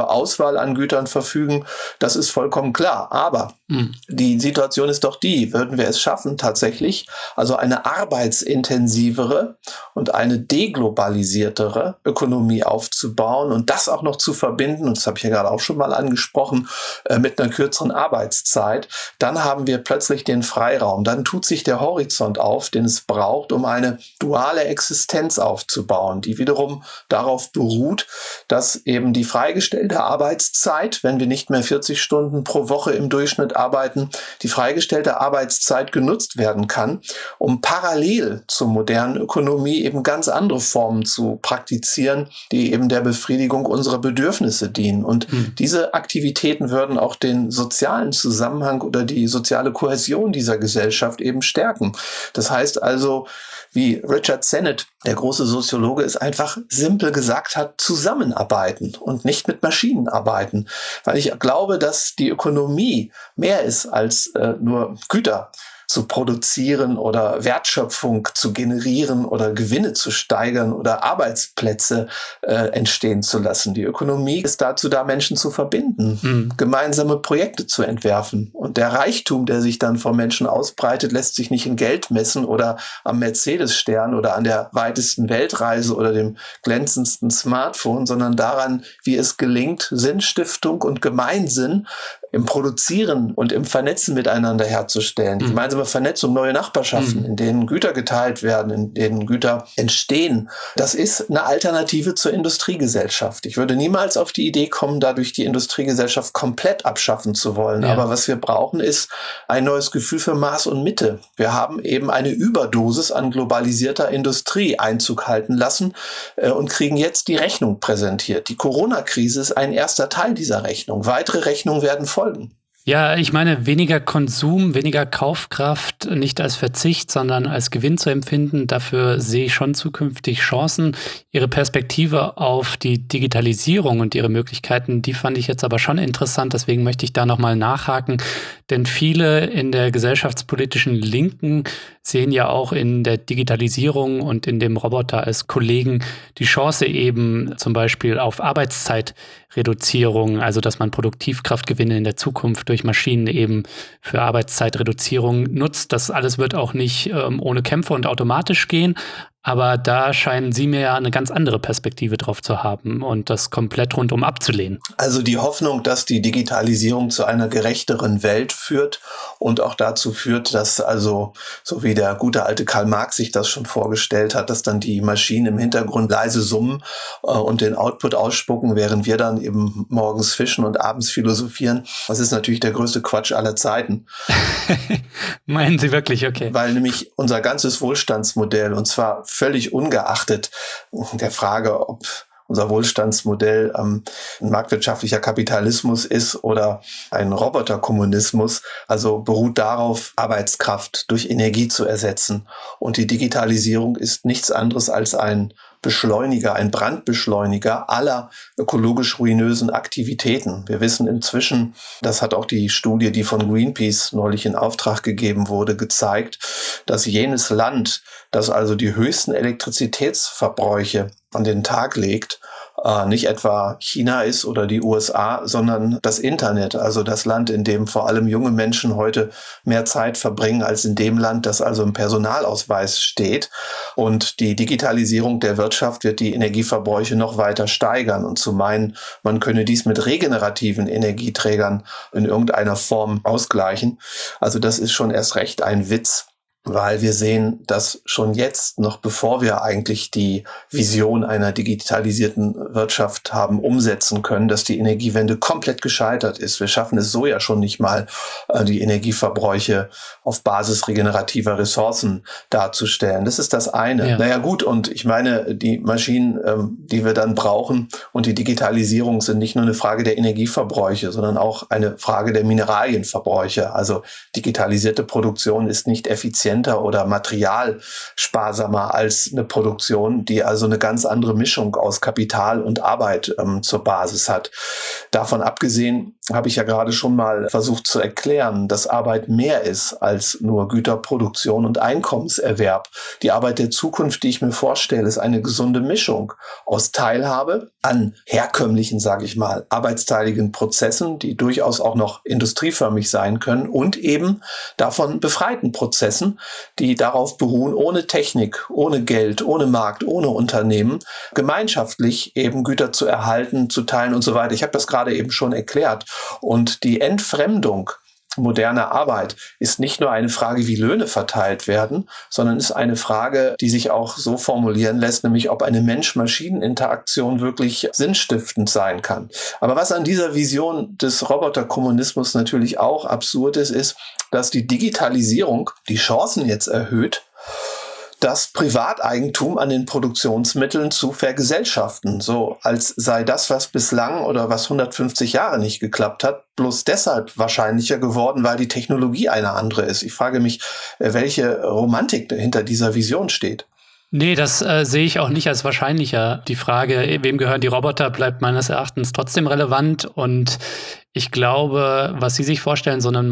Auswahl an Gütern verfügen. Das ist vollkommen klar. Aber mhm. die Situation ist doch die, würden wir es schaffen, tatsächlich, also eine arbeitsintensivere und eine deglobalisiertere Ökonomie aufzubauen und das auch noch zu verbinden, und das habe ich ja gerade auch schon mal angesprochen, äh, mit einer kürzeren Arbeitszeit, dann haben wir plötzlich den Freiraum. Dann tut sich der Horizont auf, den es braucht, um eine duale Existenz aufzubauen, die wiederum darauf beruht, dass eben die freigestellte Arbeitszeit, wenn wir nicht mehr vierzig Stunden pro Woche im Durchschnitt arbeiten, die freigestellte Arbeitszeit genutzt werden kann, um parallel zur modernen Ökonomie eben ganz andere Formen zu praktizieren, die eben der Befriedigung unserer Bedürfnisse dienen. Und mhm. diese Aktivitäten würden auch den sozialen Zusammenhang oder die soziale Kohäsion dieser Gesellschaft eben stärken. Das heißt also, wie Richard Sennett, der große Soziologe, es einfach simpel gesagt hat, zusammenarbeiten und nicht mit Maschinen arbeiten. Weil ich glaube, dass die Ökonomie mehr ist als äh, nur Güter zu produzieren oder Wertschöpfung zu generieren oder Gewinne zu steigern oder Arbeitsplätze äh, entstehen zu lassen. Die Ökonomie ist dazu da, Menschen zu verbinden, mhm. gemeinsame Projekte zu entwerfen. Und der Reichtum, der sich dann vor Menschen ausbreitet, lässt sich nicht in Geld messen oder am Mercedes-Stern oder an der weitesten Weltreise oder dem glänzendsten Smartphone, sondern daran, wie es gelingt, Sinnstiftung und Gemeinsinn im Produzieren und im Vernetzen miteinander herzustellen. Die gemeinsame Vernetzung, neue Nachbarschaften, mhm. in denen Güter geteilt werden, in denen Güter entstehen. Das ist eine Alternative zur Industriegesellschaft. Ich würde niemals auf die Idee kommen, dadurch die Industriegesellschaft komplett abschaffen zu wollen. Ja. Aber was wir brauchen, ist ein neues Gefühl für Maß und Mitte. Wir haben eben eine Überdosis an globalisierter Industrie Einzug halten lassen äh, und kriegen jetzt die Rechnung präsentiert. Die Corona-Krise ist ein erster Teil dieser Rechnung. Weitere Rechnungen werden folgen. Ja, ich meine, weniger Konsum, weniger Kaufkraft, nicht als Verzicht, sondern als Gewinn zu empfinden. Dafür sehe ich schon zukünftig Chancen. Ihre Perspektive auf die Digitalisierung und ihre Möglichkeiten, die fand ich jetzt aber schon interessant. Deswegen möchte ich da nochmal nachhaken. Denn viele in der gesellschaftspolitischen Linken sehen ja auch in der Digitalisierung und in dem Roboter als Kollegen die Chance eben zum Beispiel auf Arbeitszeitreduzierung, also dass man Produktivkraftgewinne in der Zukunft durch Maschinen eben für Arbeitszeitreduzierung nutzt. Das alles wird auch nicht ähm, ohne Kämpfe und automatisch gehen. Aber da scheinen Sie mir ja eine ganz andere Perspektive drauf zu haben und das komplett rundum abzulehnen. Also die Hoffnung, dass die Digitalisierung zu einer gerechteren Welt führt und auch dazu führt, dass also, so wie der gute alte Karl Marx sich das schon vorgestellt hat, dass dann die Maschinen im Hintergrund leise summen äh, und den Output ausspucken, während wir dann eben morgens fischen und abends philosophieren. Das ist natürlich der größte Quatsch aller Zeiten. Meinen Sie wirklich? Okay. Weil nämlich unser ganzes Wohlstandsmodell, und zwar völlig ungeachtet der Frage, ob unser Wohlstandsmodell ähm, ein marktwirtschaftlicher Kapitalismus ist oder ein Roboterkommunismus, also beruht darauf, Arbeitskraft durch Energie zu ersetzen. Und die Digitalisierung ist nichts anderes als ein Beschleuniger, ein Brandbeschleuniger aller ökologisch ruinösen Aktivitäten. Wir wissen inzwischen, das hat auch die Studie, die von Greenpeace neulich in Auftrag gegeben wurde, gezeigt, dass jenes Land, das also die höchsten Elektrizitätsverbräuche an den Tag legt, äh, nicht etwa China ist oder die U S A, sondern das Internet, also das Land, in dem vor allem junge Menschen heute mehr Zeit verbringen als in dem Land, das also im Personalausweis steht. Und die Digitalisierung der Wirtschaft wird die Energieverbräuche noch weiter steigern. Und zu meinen, man könne dies mit regenerativen Energieträgern in irgendeiner Form ausgleichen, also das ist schon erst recht ein Witz. Weil wir sehen, dass schon jetzt, noch bevor wir eigentlich die Vision einer digitalisierten Wirtschaft haben umsetzen können, dass die Energiewende komplett gescheitert ist. Wir schaffen es so ja schon nicht mal, die Energieverbräuche auf Basis regenerativer Ressourcen darzustellen. Das ist das eine. Ja. Naja gut, und ich meine, die Maschinen, die wir dann brauchen und die Digitalisierung sind nicht nur eine Frage der Energieverbräuche, sondern auch eine Frage der Mineralienverbräuche. Also digitalisierte Produktion ist nicht effizient effizienter oder materialsparsamer als eine Produktion, die also eine ganz andere Mischung aus Kapital und Arbeit ähm, zur Basis hat. Davon abgesehen habe ich ja gerade schon mal versucht zu erklären, dass Arbeit mehr ist als nur Güterproduktion und Einkommenserwerb. Die Arbeit der Zukunft, die ich mir vorstelle, ist eine gesunde Mischung aus Teilhabe an herkömmlichen, sage ich mal, arbeitsteiligen Prozessen, die durchaus auch noch industrieförmig sein können, und eben davon befreiten Prozessen, die darauf beruhen, ohne Technik, ohne Geld, ohne Markt, ohne Unternehmen, gemeinschaftlich eben Güter zu erhalten, zu teilen und so weiter. Ich habe das gerade eben schon erklärt. Und die Entfremdung moderne Arbeit ist nicht nur eine Frage, wie Löhne verteilt werden, sondern ist eine Frage, die sich auch so formulieren lässt, nämlich ob eine Mensch-Maschinen-Interaktion wirklich sinnstiftend sein kann. Aber was an dieser Vision des Roboterkommunismus natürlich auch absurd ist, ist, dass die Digitalisierung die Chancen jetzt erhöht, das Privateigentum an den Produktionsmitteln zu vergesellschaften, so als sei das, was bislang oder was hundertfünfzig Jahre nicht geklappt hat, bloß deshalb wahrscheinlicher geworden, weil die Technologie eine andere ist. Ich frage mich, welche Romantik hinter dieser Vision steht. Nee, das äh, sehe ich auch nicht als wahrscheinlicher. Die Frage, wem gehören die Roboter, bleibt meines Erachtens trotzdem relevant. Und ich glaube, was Sie sich vorstellen, so einen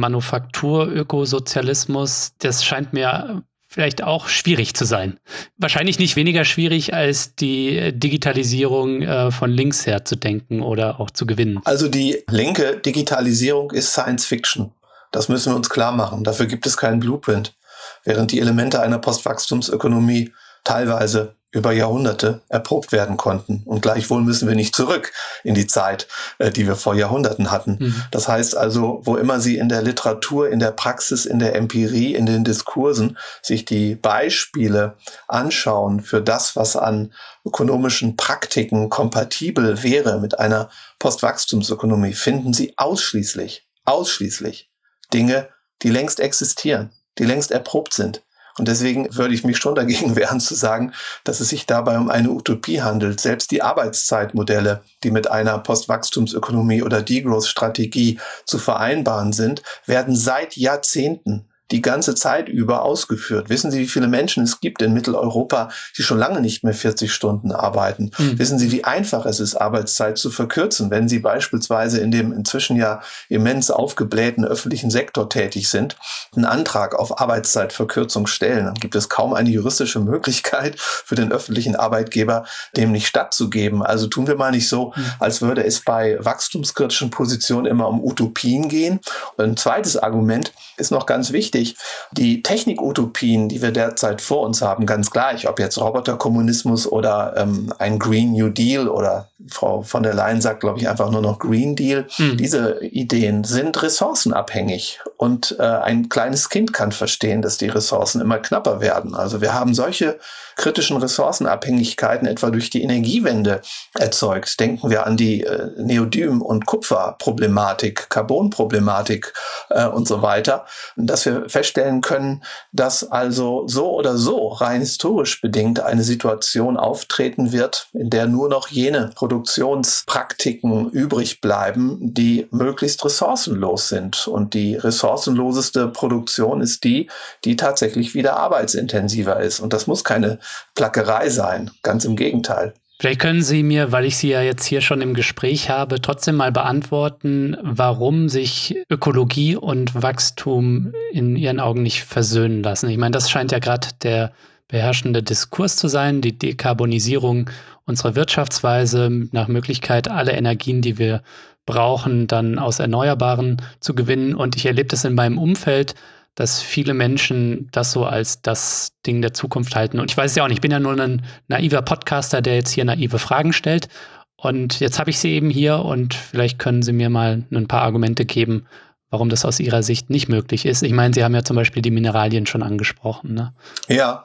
Manufaktur-Ökosozialismus, das scheint mir vielleicht auch schwierig zu sein. Wahrscheinlich nicht weniger schwierig, als die Digitalisierung äh, von links her zu denken oder auch zu gewinnen. Also die linke Digitalisierung ist Science Fiction. Das müssen wir uns klar machen. Dafür gibt es keinen Blueprint. Während die Elemente einer Postwachstumsökonomie teilweise über Jahrhunderte erprobt werden konnten. Und gleichwohl müssen wir nicht zurück in die Zeit, äh, die wir vor Jahrhunderten hatten. Mhm. Das heißt also, wo immer Sie in der Literatur, in der Praxis, in der Empirie, in den Diskursen sich die Beispiele anschauen für das, was an ökonomischen Praktiken kompatibel wäre mit einer Postwachstumsökonomie, finden Sie ausschließlich, ausschließlich Dinge, die längst existieren, die längst erprobt sind. Und deswegen würde ich mich schon dagegen wehren zu sagen, dass es sich dabei um eine Utopie handelt. Selbst die Arbeitszeitmodelle, die mit einer Postwachstumsökonomie oder Degrowth-Strategie zu vereinbaren sind, werden seit Jahrzehnten die ganze Zeit über ausgeführt. Wissen Sie, wie viele Menschen es gibt in Mitteleuropa, die schon lange nicht mehr vierzig Stunden arbeiten? Mhm. Wissen Sie, wie einfach es ist, Arbeitszeit zu verkürzen, wenn Sie beispielsweise in dem inzwischen ja immens aufgeblähten öffentlichen Sektor tätig sind, einen Antrag auf Arbeitszeitverkürzung stellen? Dann gibt es kaum eine juristische Möglichkeit für den öffentlichen Arbeitgeber, dem nicht stattzugeben. Also tun wir mal nicht so, als würde es bei wachstumskritischen Positionen immer um Utopien gehen. Und ein zweites Argument ist noch ganz wichtig. Die Technikutopien, die wir derzeit vor uns haben, ganz gleich, ob jetzt Roboterkommunismus oder ähm, ein Green New Deal oder Frau von der Leyen sagt, glaube ich, einfach nur noch Green Deal. Mhm. Diese Ideen sind ressourcenabhängig und äh, ein kleines Kind kann verstehen, dass die Ressourcen immer knapper werden. Also wir haben solche kritischen Ressourcenabhängigkeiten etwa durch die Energiewende erzeugt. Denken wir an die äh, Neodym- und Kupferproblematik, Carbonproblematik äh, und so weiter, dass wir feststellen können, dass also so oder so rein historisch bedingt eine Situation auftreten wird, in der nur noch jene Produktionspraktiken übrig bleiben, die möglichst ressourcenlos sind. Und die ressourcenloseste Produktion ist die, die tatsächlich wieder arbeitsintensiver ist. Und das muss keine Plackerei sein, ganz im Gegenteil. Vielleicht können Sie mir, weil ich Sie ja jetzt hier schon im Gespräch habe, trotzdem mal beantworten, warum sich Ökologie und Wachstum in Ihren Augen nicht versöhnen lassen. Ich meine, das scheint ja gerade der beherrschende Diskurs zu sein, die Dekarbonisierung unserer Wirtschaftsweise, nach Möglichkeit alle Energien, die wir brauchen, dann aus Erneuerbaren zu gewinnen. Und ich erlebe das in meinem Umfeld, dass viele Menschen das so als das Ding der Zukunft halten. Und ich weiß es ja auch nicht, ich bin ja nur ein naiver Podcaster, der jetzt hier naive Fragen stellt. Und jetzt habe ich Sie eben hier und vielleicht können Sie mir mal ein paar Argumente geben, warum das aus Ihrer Sicht nicht möglich ist. Ich meine, Sie haben ja zum Beispiel die Mineralien schon angesprochen, ne? Ja,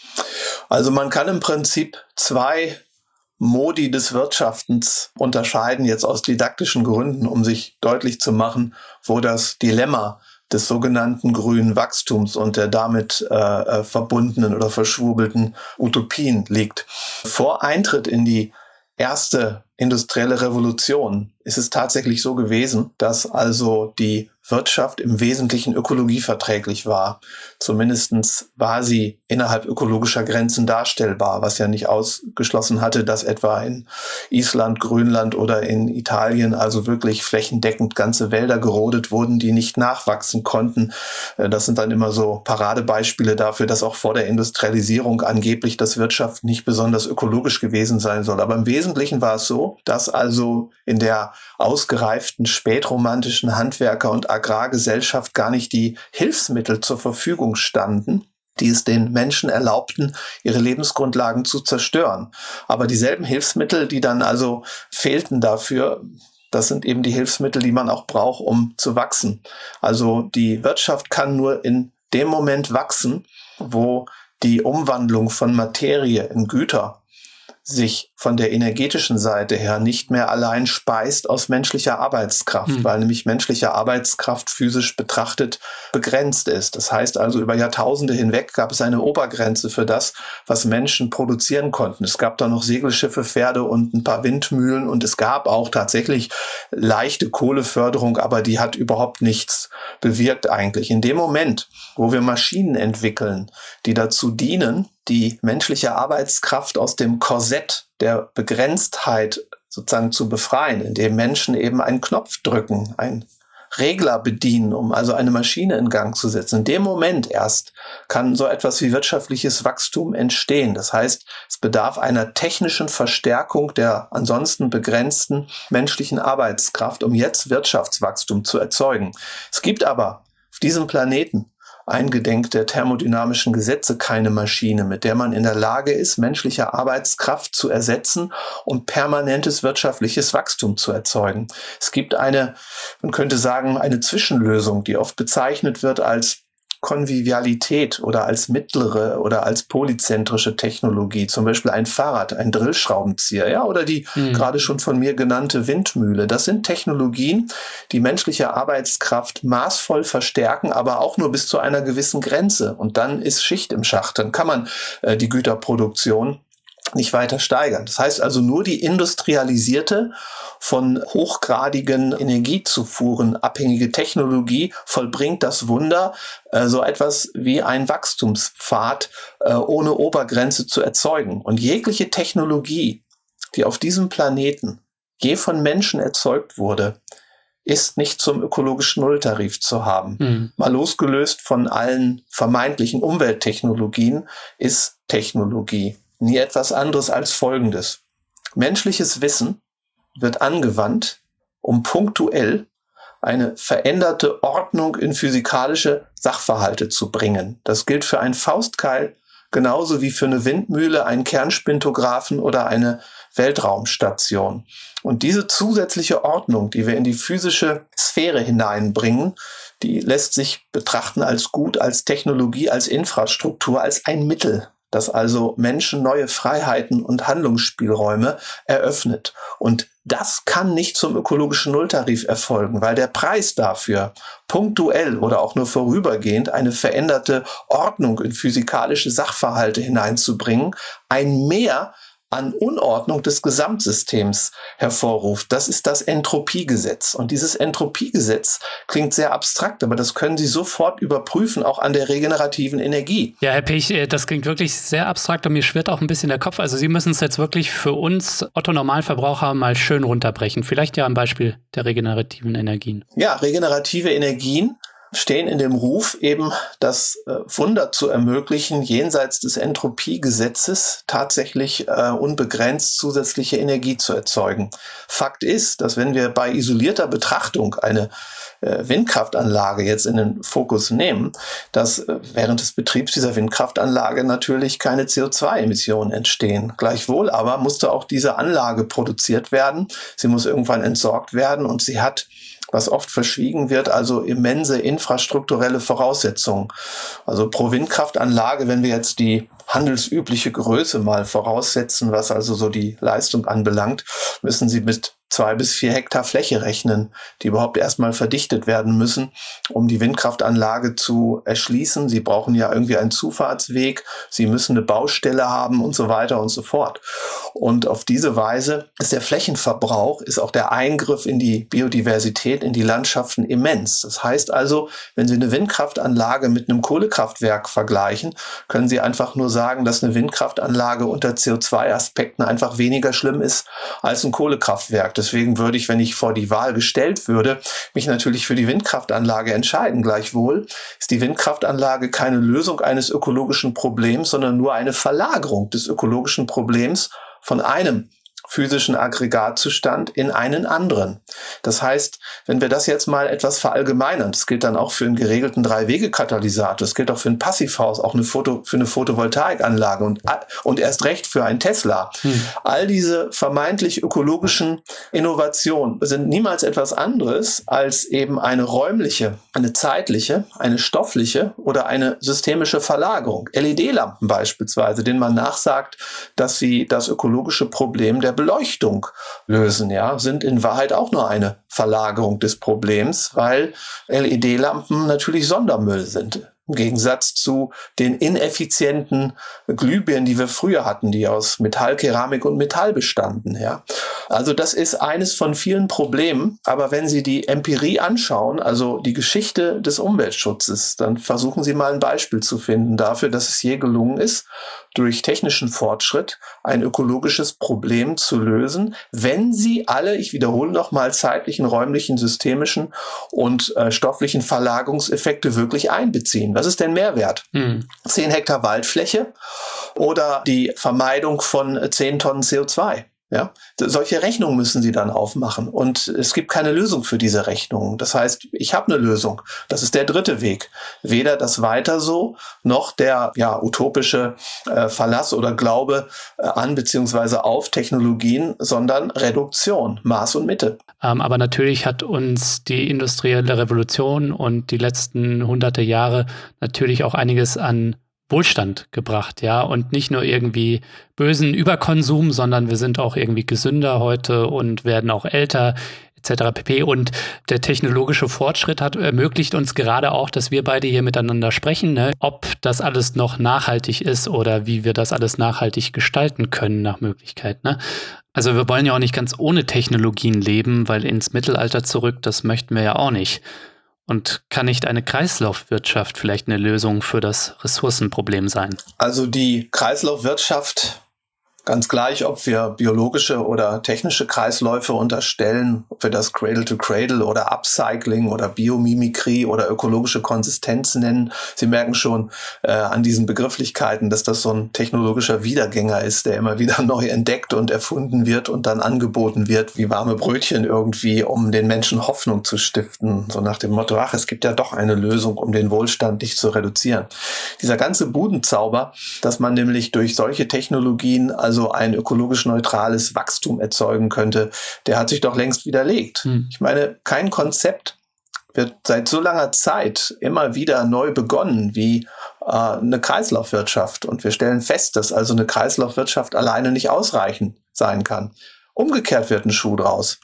also man kann im Prinzip zwei Modi des Wirtschaftens unterscheiden, jetzt aus didaktischen Gründen, um sich deutlich zu machen, wo das Dilemma des sogenannten grünen Wachstums und der damit äh, verbundenen oder verschwurbelten Utopien liegt. Vor Eintritt in die erste industrielle Revolution ist es tatsächlich so gewesen, dass also die Wirtschaft im Wesentlichen ökologieverträglich war. Zumindestens war sie innerhalb ökologischer Grenzen darstellbar, was ja nicht ausgeschlossen hatte, dass etwa in Island, Grönland oder in Italien also wirklich flächendeckend ganze Wälder gerodet wurden, die nicht nachwachsen konnten. Das sind dann immer so Paradebeispiele dafür, dass auch vor der Industrialisierung angeblich das Wirtschaft nicht besonders ökologisch gewesen sein soll. Aber im Wesentlichen war es so, dass also in der ausgereiften spätromantischen Handwerker- und Agrargesellschaft gar nicht die Hilfsmittel zur Verfügung standen, die es den Menschen erlaubten, ihre Lebensgrundlagen zu zerstören. Aber dieselben Hilfsmittel, die dann also fehlten dafür, das sind eben die Hilfsmittel, die man auch braucht, um zu wachsen. Also die Wirtschaft kann nur in dem Moment wachsen, wo die Umwandlung von Materie in Güter sich von der energetischen Seite her nicht mehr allein speist aus menschlicher Arbeitskraft, mhm. weil nämlich menschliche Arbeitskraft physisch betrachtet begrenzt ist. Das heißt also, über Jahrtausende hinweg gab es eine Obergrenze für das, was Menschen produzieren konnten. Es gab da noch Segelschiffe, Pferde und ein paar Windmühlen und es gab auch tatsächlich leichte Kohleförderung, aber die hat überhaupt nichts bewirkt eigentlich. In dem Moment, wo wir Maschinen entwickeln, die dazu dienen, die menschliche Arbeitskraft aus dem Korsett der Begrenztheit sozusagen zu befreien, indem Menschen eben einen Knopf drücken, einen Regler bedienen, um also eine Maschine in Gang zu setzen. In dem Moment erst kann so etwas wie wirtschaftliches Wachstum entstehen. Das heißt, es bedarf einer technischen Verstärkung der ansonsten begrenzten menschlichen Arbeitskraft, um jetzt Wirtschaftswachstum zu erzeugen. Es gibt aber auf diesem Planeten eingedenk der thermodynamischen Gesetze keine Maschine, mit der man in der Lage ist, menschliche Arbeitskraft zu ersetzen und permanentes wirtschaftliches Wachstum zu erzeugen. Es gibt eine, man könnte sagen, eine Zwischenlösung, die oft bezeichnet wird als Konvivialität oder als mittlere oder als polyzentrische Technologie, zum Beispiel ein Fahrrad, ein Drillschraubenzieher, ja, oder die mhm. gerade schon von mir genannte Windmühle. Das sind Technologien, die menschliche Arbeitskraft maßvoll verstärken, aber auch nur bis zu einer gewissen Grenze. Und dann ist Schicht im Schacht. Dann kann man äh, die Güterproduktion nicht weiter steigern. Das heißt also, nur die industrialisierte, von hochgradigen Energiezufuhren abhängige Technologie vollbringt das Wunder, äh, so etwas wie ein Wachstumspfad äh, ohne Obergrenze zu erzeugen. Und jegliche Technologie, die auf diesem Planeten je von Menschen erzeugt wurde, ist nicht zum ökologischen Nulltarif zu haben. Mhm. Mal losgelöst von allen vermeintlichen Umwelttechnologien ist Technologie nie etwas anderes als Folgendes. Menschliches Wissen wird angewandt, um punktuell eine veränderte Ordnung in physikalische Sachverhalte zu bringen. Das gilt für einen Faustkeil genauso wie für eine Windmühle, einen Kernspintographen oder eine Weltraumstation. Und diese zusätzliche Ordnung, die wir in die physische Sphäre hineinbringen, die lässt sich betrachten als Gut, als Technologie, als Infrastruktur, als ein Mittel, das also Menschen neue Freiheiten und Handlungsspielräume eröffnet. Und das kann nicht zum ökologischen Nulltarif erfolgen, weil der Preis dafür, punktuell oder auch nur vorübergehend eine veränderte Ordnung in physikalische Sachverhalte hineinzubringen, ein Mehr an Unordnung des Gesamtsystems hervorruft. Das ist das Entropiegesetz. Und dieses Entropiegesetz klingt sehr abstrakt, aber das können Sie sofort überprüfen, auch an der regenerativen Energie. Ja, Herr Pech, das klingt wirklich sehr abstrakt und mir schwirrt auch ein bisschen der Kopf. Also Sie müssen es jetzt wirklich für uns Otto-Normalverbraucher mal schön runterbrechen. Vielleicht ja am Beispiel der regenerativen Energien. Ja, regenerative Energien stehen in dem Ruf, eben das äh, Wunder zu ermöglichen, jenseits des Entropiegesetzes tatsächlich äh, unbegrenzt zusätzliche Energie zu erzeugen. Fakt ist, dass wenn wir bei isolierter Betrachtung eine äh, Windkraftanlage jetzt in den Fokus nehmen, dass äh, während des Betriebs dieser Windkraftanlage natürlich keine C O zwei Emissionen entstehen. Gleichwohl aber musste auch diese Anlage produziert werden. Sie muss irgendwann entsorgt werden und sie hat, was oft verschwiegen wird, also immense infrastrukturelle Voraussetzungen. Also pro Windkraftanlage, wenn wir jetzt die handelsübliche Größe mal voraussetzen, was also so die Leistung anbelangt, müssen Sie mit zwei bis vier Hektar Fläche rechnen, die überhaupt erstmal verdichtet werden müssen, um die Windkraftanlage zu erschließen. Sie brauchen ja irgendwie einen Zufahrtsweg, sie müssen eine Baustelle haben und so weiter und so fort. Und auf diese Weise ist der Flächenverbrauch, ist auch der Eingriff in die Biodiversität, in die Landschaften immens. Das heißt also, wenn Sie eine Windkraftanlage mit einem Kohlekraftwerk vergleichen, können Sie einfach nur sagen, dass eine Windkraftanlage unter C O zwei Aspekten einfach weniger schlimm ist als ein Kohlekraftwerk. Deswegen würde ich, wenn ich vor die Wahl gestellt würde, mich natürlich für die Windkraftanlage entscheiden. Gleichwohl ist die Windkraftanlage keine Lösung eines ökologischen Problems, sondern nur eine Verlagerung des ökologischen Problems von einem physischen Aggregatzustand in einen anderen. Das heißt, wenn wir das jetzt mal etwas verallgemeinern, das gilt dann auch für einen geregelten Drei-Wege-Katalysator, das gilt auch für ein Passivhaus, auch eine Foto, für eine Photovoltaikanlage und, und erst recht für einen Tesla. Hm. All diese vermeintlich ökologischen Innovationen sind niemals etwas anderes als eben eine räumliche, eine zeitliche, eine stoffliche oder eine systemische Verlagerung. L E D-Lampen beispielsweise, denen man nachsagt, dass sie das ökologische Problem der Beleuchtung lösen, ja, sind in Wahrheit auch nur eine Verlagerung des Problems, weil L E D-Lampen natürlich Sondermüll sind. Im Gegensatz zu den ineffizienten Glühbirnen, die wir früher hatten, die aus Metall, Keramik und Metall bestanden. Ja. Also das ist eines von vielen Problemen. Aber wenn Sie die Empirie anschauen, also die Geschichte des Umweltschutzes, dann versuchen Sie mal ein Beispiel zu finden dafür, dass es je gelungen ist, durch technischen Fortschritt ein ökologisches Problem zu lösen, wenn Sie alle, ich wiederhole nochmal, zeitlichen, räumlichen, systemischen und äh, stofflichen Verlagerungseffekte wirklich einbeziehen. Was ist denn Mehrwert? Hm. zehn Hektar Waldfläche oder die Vermeidung von zehn Tonnen C O zwei? Ja, solche Rechnungen müssen Sie dann aufmachen und es gibt keine Lösung für diese Rechnungen. Das heißt, ich habe eine Lösung. Das ist der dritte Weg. Weder das Weiter so, noch der ja utopische äh, Verlass oder Glaube äh, an beziehungsweise auf Technologien, sondern Reduktion, Maß und Mitte. Ähm, aber natürlich hat uns die industrielle Revolution und die letzten hunderte Jahre natürlich auch einiges an Wohlstand gebracht, ja, und nicht nur irgendwie bösen Überkonsum, sondern wir sind auch irgendwie gesünder heute und werden auch älter, et cetera pp. Und der technologische Fortschritt hat ermöglicht uns gerade auch, dass wir beide hier miteinander sprechen, ne? Ob das alles noch nachhaltig ist oder wie wir das alles nachhaltig gestalten können nach Möglichkeit, ne? Also wir wollen ja auch nicht ganz ohne Technologien leben, weil ins Mittelalter zurück, das möchten wir ja auch nicht. Und kann nicht eine Kreislaufwirtschaft vielleicht eine Lösung für das Ressourcenproblem sein? Also die Kreislaufwirtschaft, ganz gleich, ob wir biologische oder technische Kreisläufe unterstellen, ob wir das Cradle-to-Cradle oder Upcycling oder Biomimikrie oder ökologische Konsistenz nennen. Sie merken schon äh, an diesen Begrifflichkeiten, dass das so ein technologischer Wiedergänger ist, der immer wieder neu entdeckt und erfunden wird und dann angeboten wird, wie warme Brötchen irgendwie, um den Menschen Hoffnung zu stiften. So nach dem Motto, ach, es gibt ja doch eine Lösung, um den Wohlstand nicht zu reduzieren. Dieser ganze Budenzauber, dass man nämlich durch solche Technologien also ein ökologisch neutrales Wachstum erzeugen könnte, der hat sich doch längst widerlegt. Hm. Ich meine, kein Konzept wird seit so langer Zeit immer wieder neu begonnen wie äh, eine Kreislaufwirtschaft. Und wir stellen fest, dass also eine Kreislaufwirtschaft alleine nicht ausreichend sein kann. Umgekehrt wird ein Schuh draus.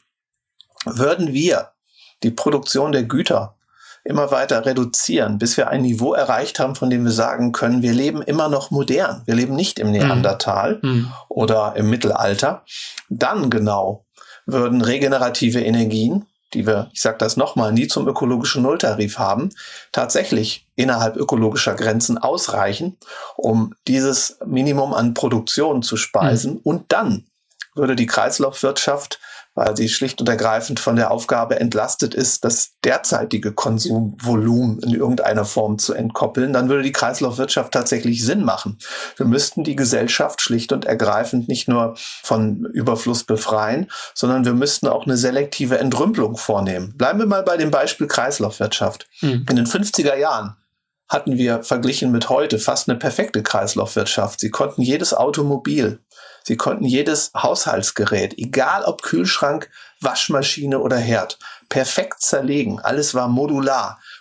Würden wir die Produktion der Güter immer weiter reduzieren, bis wir ein Niveau erreicht haben, von dem wir sagen können, wir leben immer noch modern. Wir leben nicht im Neandertal mm. oder im Mittelalter. Dann genau würden regenerative Energien, die wir, ich sage das nochmal, nie zum ökologischen Nulltarif haben, tatsächlich innerhalb ökologischer Grenzen ausreichen, um dieses Minimum an Produktion zu speisen. Mm. Und dann würde die Kreislaufwirtschaft, weil sie schlicht und ergreifend von der Aufgabe entlastet ist, das derzeitige Konsumvolumen in irgendeiner Form zu entkoppeln, dann würde die Kreislaufwirtschaft tatsächlich Sinn machen. Wir müssten die Gesellschaft schlicht und ergreifend nicht nur von Überfluss befreien, sondern wir müssten auch eine selektive Entrümpelung vornehmen. Bleiben wir mal bei dem Beispiel Kreislaufwirtschaft. Mhm. In den fünfziger Jahren hatten wir verglichen mit heute fast eine perfekte Kreislaufwirtschaft. Sie konnten jedes Automobil, Sie konnten jedes Haushaltsgerät, egal ob Kühlschrank, Waschmaschine oder Herd, perfekt zerlegen. Alles war modular.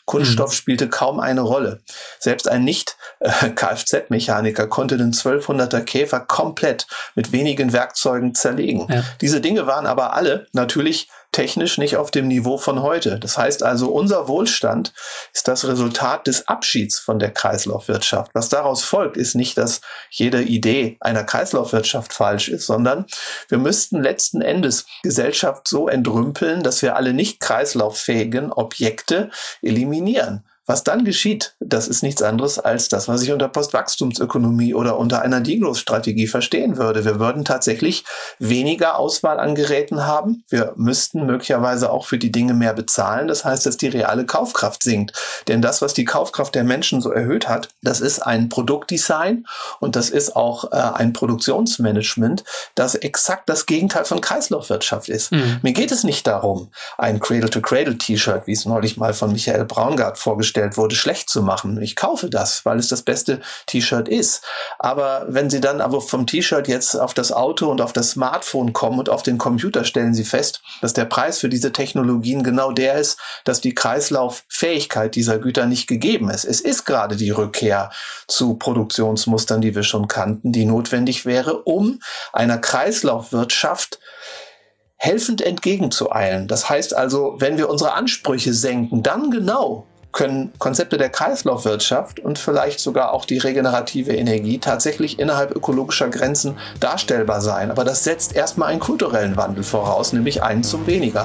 Kunststoff Mhm. spielte kaum eine Rolle. Selbst ein Nicht-Kfz-Mechaniker konnte den zwölfhunderter Käfer komplett mit wenigen Werkzeugen zerlegen. Ja. Diese Dinge waren aber alle natürlich technisch nicht auf dem Niveau von heute. Das heißt also, unser Wohlstand ist das Resultat des Abschieds von der Kreislaufwirtschaft. Was daraus folgt, ist nicht, dass jede Idee einer Kreislaufwirtschaft falsch ist, sondern wir müssten letzten Endes Gesellschaft so entrümpeln, dass wir alle nicht kreislauffähigen Objekte eliminieren. Was dann geschieht, das ist nichts anderes als das, was ich unter Postwachstumsökonomie oder unter einer Degrowth-Strategie verstehen würde. Wir würden tatsächlich weniger Auswahl an Geräten haben. Wir müssten möglicherweise auch für die Dinge mehr bezahlen. Das heißt, dass die reale Kaufkraft sinkt. Denn das, was die Kaufkraft der Menschen so erhöht hat, das ist ein Produktdesign und das ist auch äh, ein Produktionsmanagement, das exakt das Gegenteil von Kreislaufwirtschaft ist. Mhm. Mir geht es nicht darum, ein Cradle-to-Cradle-T-Shirt, wie es neulich mal von Michael Braungart vorgestellt wurde, schlecht zu machen. Ich kaufe das, weil es das beste T-Shirt ist. Aber wenn Sie dann aber vom T-Shirt jetzt auf das Auto und auf das Smartphone kommen und auf den Computer, stellen Sie fest, dass der Preis für diese Technologien genau der ist, dass die Kreislauffähigkeit dieser Güter nicht gegeben ist. Es ist gerade die Rückkehr zu Produktionsmustern, die wir schon kannten, die notwendig wäre, um einer Kreislaufwirtschaft helfend entgegenzueilen. Das heißt also, wenn wir unsere Ansprüche senken, dann genau können Konzepte der Kreislaufwirtschaft und vielleicht sogar auch die regenerative Energie tatsächlich innerhalb ökologischer Grenzen darstellbar sein. Aber das setzt erstmal einen kulturellen Wandel voraus, nämlich einen zum Weniger.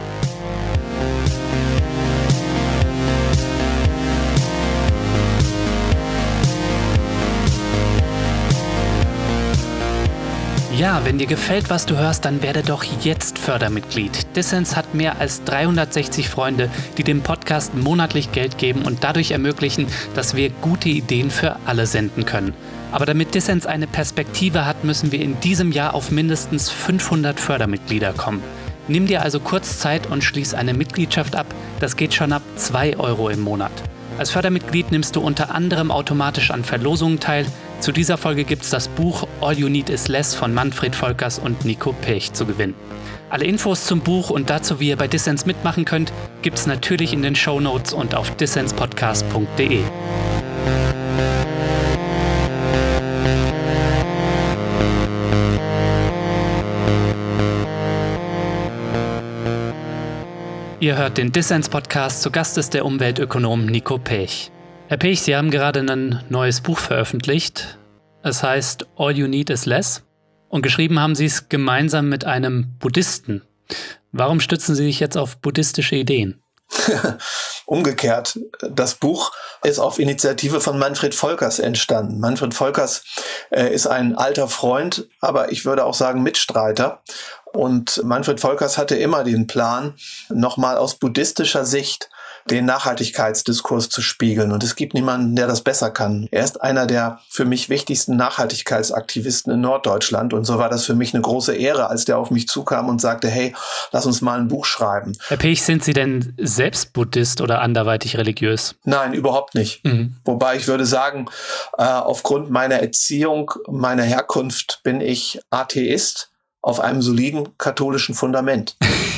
Ja, wenn dir gefällt, was du hörst, dann werde doch jetzt Fördermitglied. Dissens hat mehr als dreihundertsechzig Freunde, die dem Podcast monatlich Geld geben und dadurch ermöglichen, dass wir gute Ideen für alle senden können. Aber damit Dissens eine Perspektive hat, müssen wir in diesem Jahr auf mindestens fünfhundert Fördermitglieder kommen. Nimm dir also kurz Zeit und schließ eine Mitgliedschaft ab. Das geht schon ab zwei Euro im Monat. Als Fördermitglied nimmst du unter anderem automatisch an Verlosungen teil. Zu dieser Folge gibt's das Buch All You Need Is Less von Manfred Volkers und Nico Pech zu gewinnen. Alle Infos zum Buch und dazu, wie ihr bei Dissens mitmachen könnt, gibt's natürlich in den Shownotes und auf dissenspodcast punkt de. Ihr hört den Dissens-Podcast, zu Gast ist der Umweltökonom Nico Pech. Herr Pech, Sie haben gerade ein neues Buch veröffentlicht. Es heißt All You Need Is Less und geschrieben haben Sie es gemeinsam mit einem Buddhisten. Warum stützen Sie sich jetzt auf buddhistische Ideen? Umgekehrt, das Buch ist auf Initiative von Manfred Volkers entstanden. Manfred Volkers äh, ist ein alter Freund, aber ich würde auch sagen Mitstreiter. Und Manfred Volkers hatte immer den Plan, nochmal aus buddhistischer Sicht den Nachhaltigkeitsdiskurs zu spiegeln. Und es gibt niemanden, der das besser kann. Er ist einer der für mich wichtigsten Nachhaltigkeitsaktivisten in Norddeutschland. Und so war das für mich eine große Ehre, als der auf mich zukam und sagte, hey, lass uns mal ein Buch schreiben. Herr Pech, sind Sie denn selbst Buddhist oder anderweitig religiös? Nein, überhaupt nicht. Mhm. Wobei ich würde sagen, äh, aufgrund meiner Erziehung, meiner Herkunft bin ich Atheist auf einem soliden katholischen Fundament.